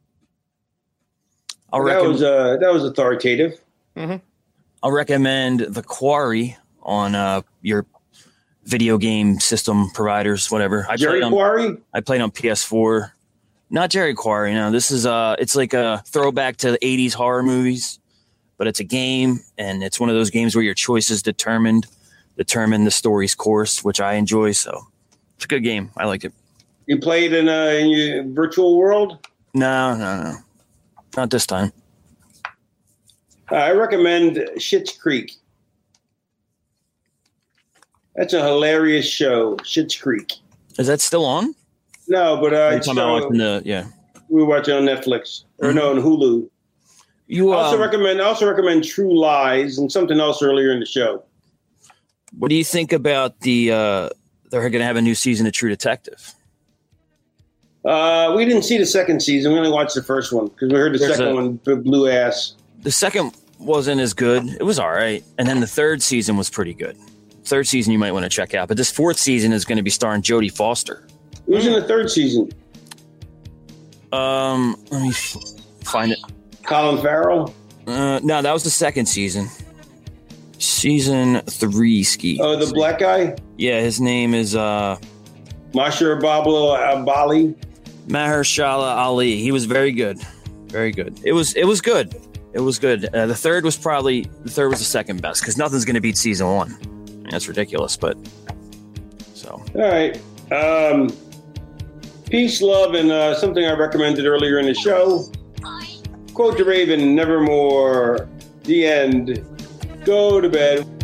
I'll, that recommend, was uh, that was authoritative. Mm-hmm. I'll recommend The Quarry on uh, your video game system providers, whatever. I Jerry played on, Quarry? I played on P S four. Not Jerry Quarry. No, this is uh, it's like a throwback to the eighties horror movies, but it's a game, and it's one of those games where your choices determined determine the story's course, which I enjoy. So it's a good game. I like it. You played in, uh, in your virtual world? No, no, no, not this time. Uh, I recommend Schitt's Creek. That's a hilarious show, Schitt's Creek. Is that still on? No, but uh, Are you it's, talking about uh, watching the yeah. we watch it on Netflix or Mhm. no, on Hulu. You I also um, recommend I also recommend True Lies and something else earlier in the show. what do you think about the? Uh, they're going to have a new season of True Detective. Uh, we didn't see the second season. We only watched the first one because we heard the There's second a- one b- blew ass. The second wasn't as good. It was all right. And then the third season was pretty good. Third season you might want to check out. But this fourth season is going to be starring Jodie Foster. Who's in the third season? Um, let me f- find it. Colin Farrell? Uh, no, that was the second season. Season three, Ski. Oh, the black guy? Yeah, his name is uh, Mahershala Ali. Mahershala Ali. He was very good. Very good. It was it was good. It was good. Uh, the third was probably, the third was the second best because nothing's going to beat season one. I mean, that's ridiculous, but so. All right. Um, peace, love, and uh, something I recommended earlier in the show. Quote the Raven, nevermore. The end. Go to bed.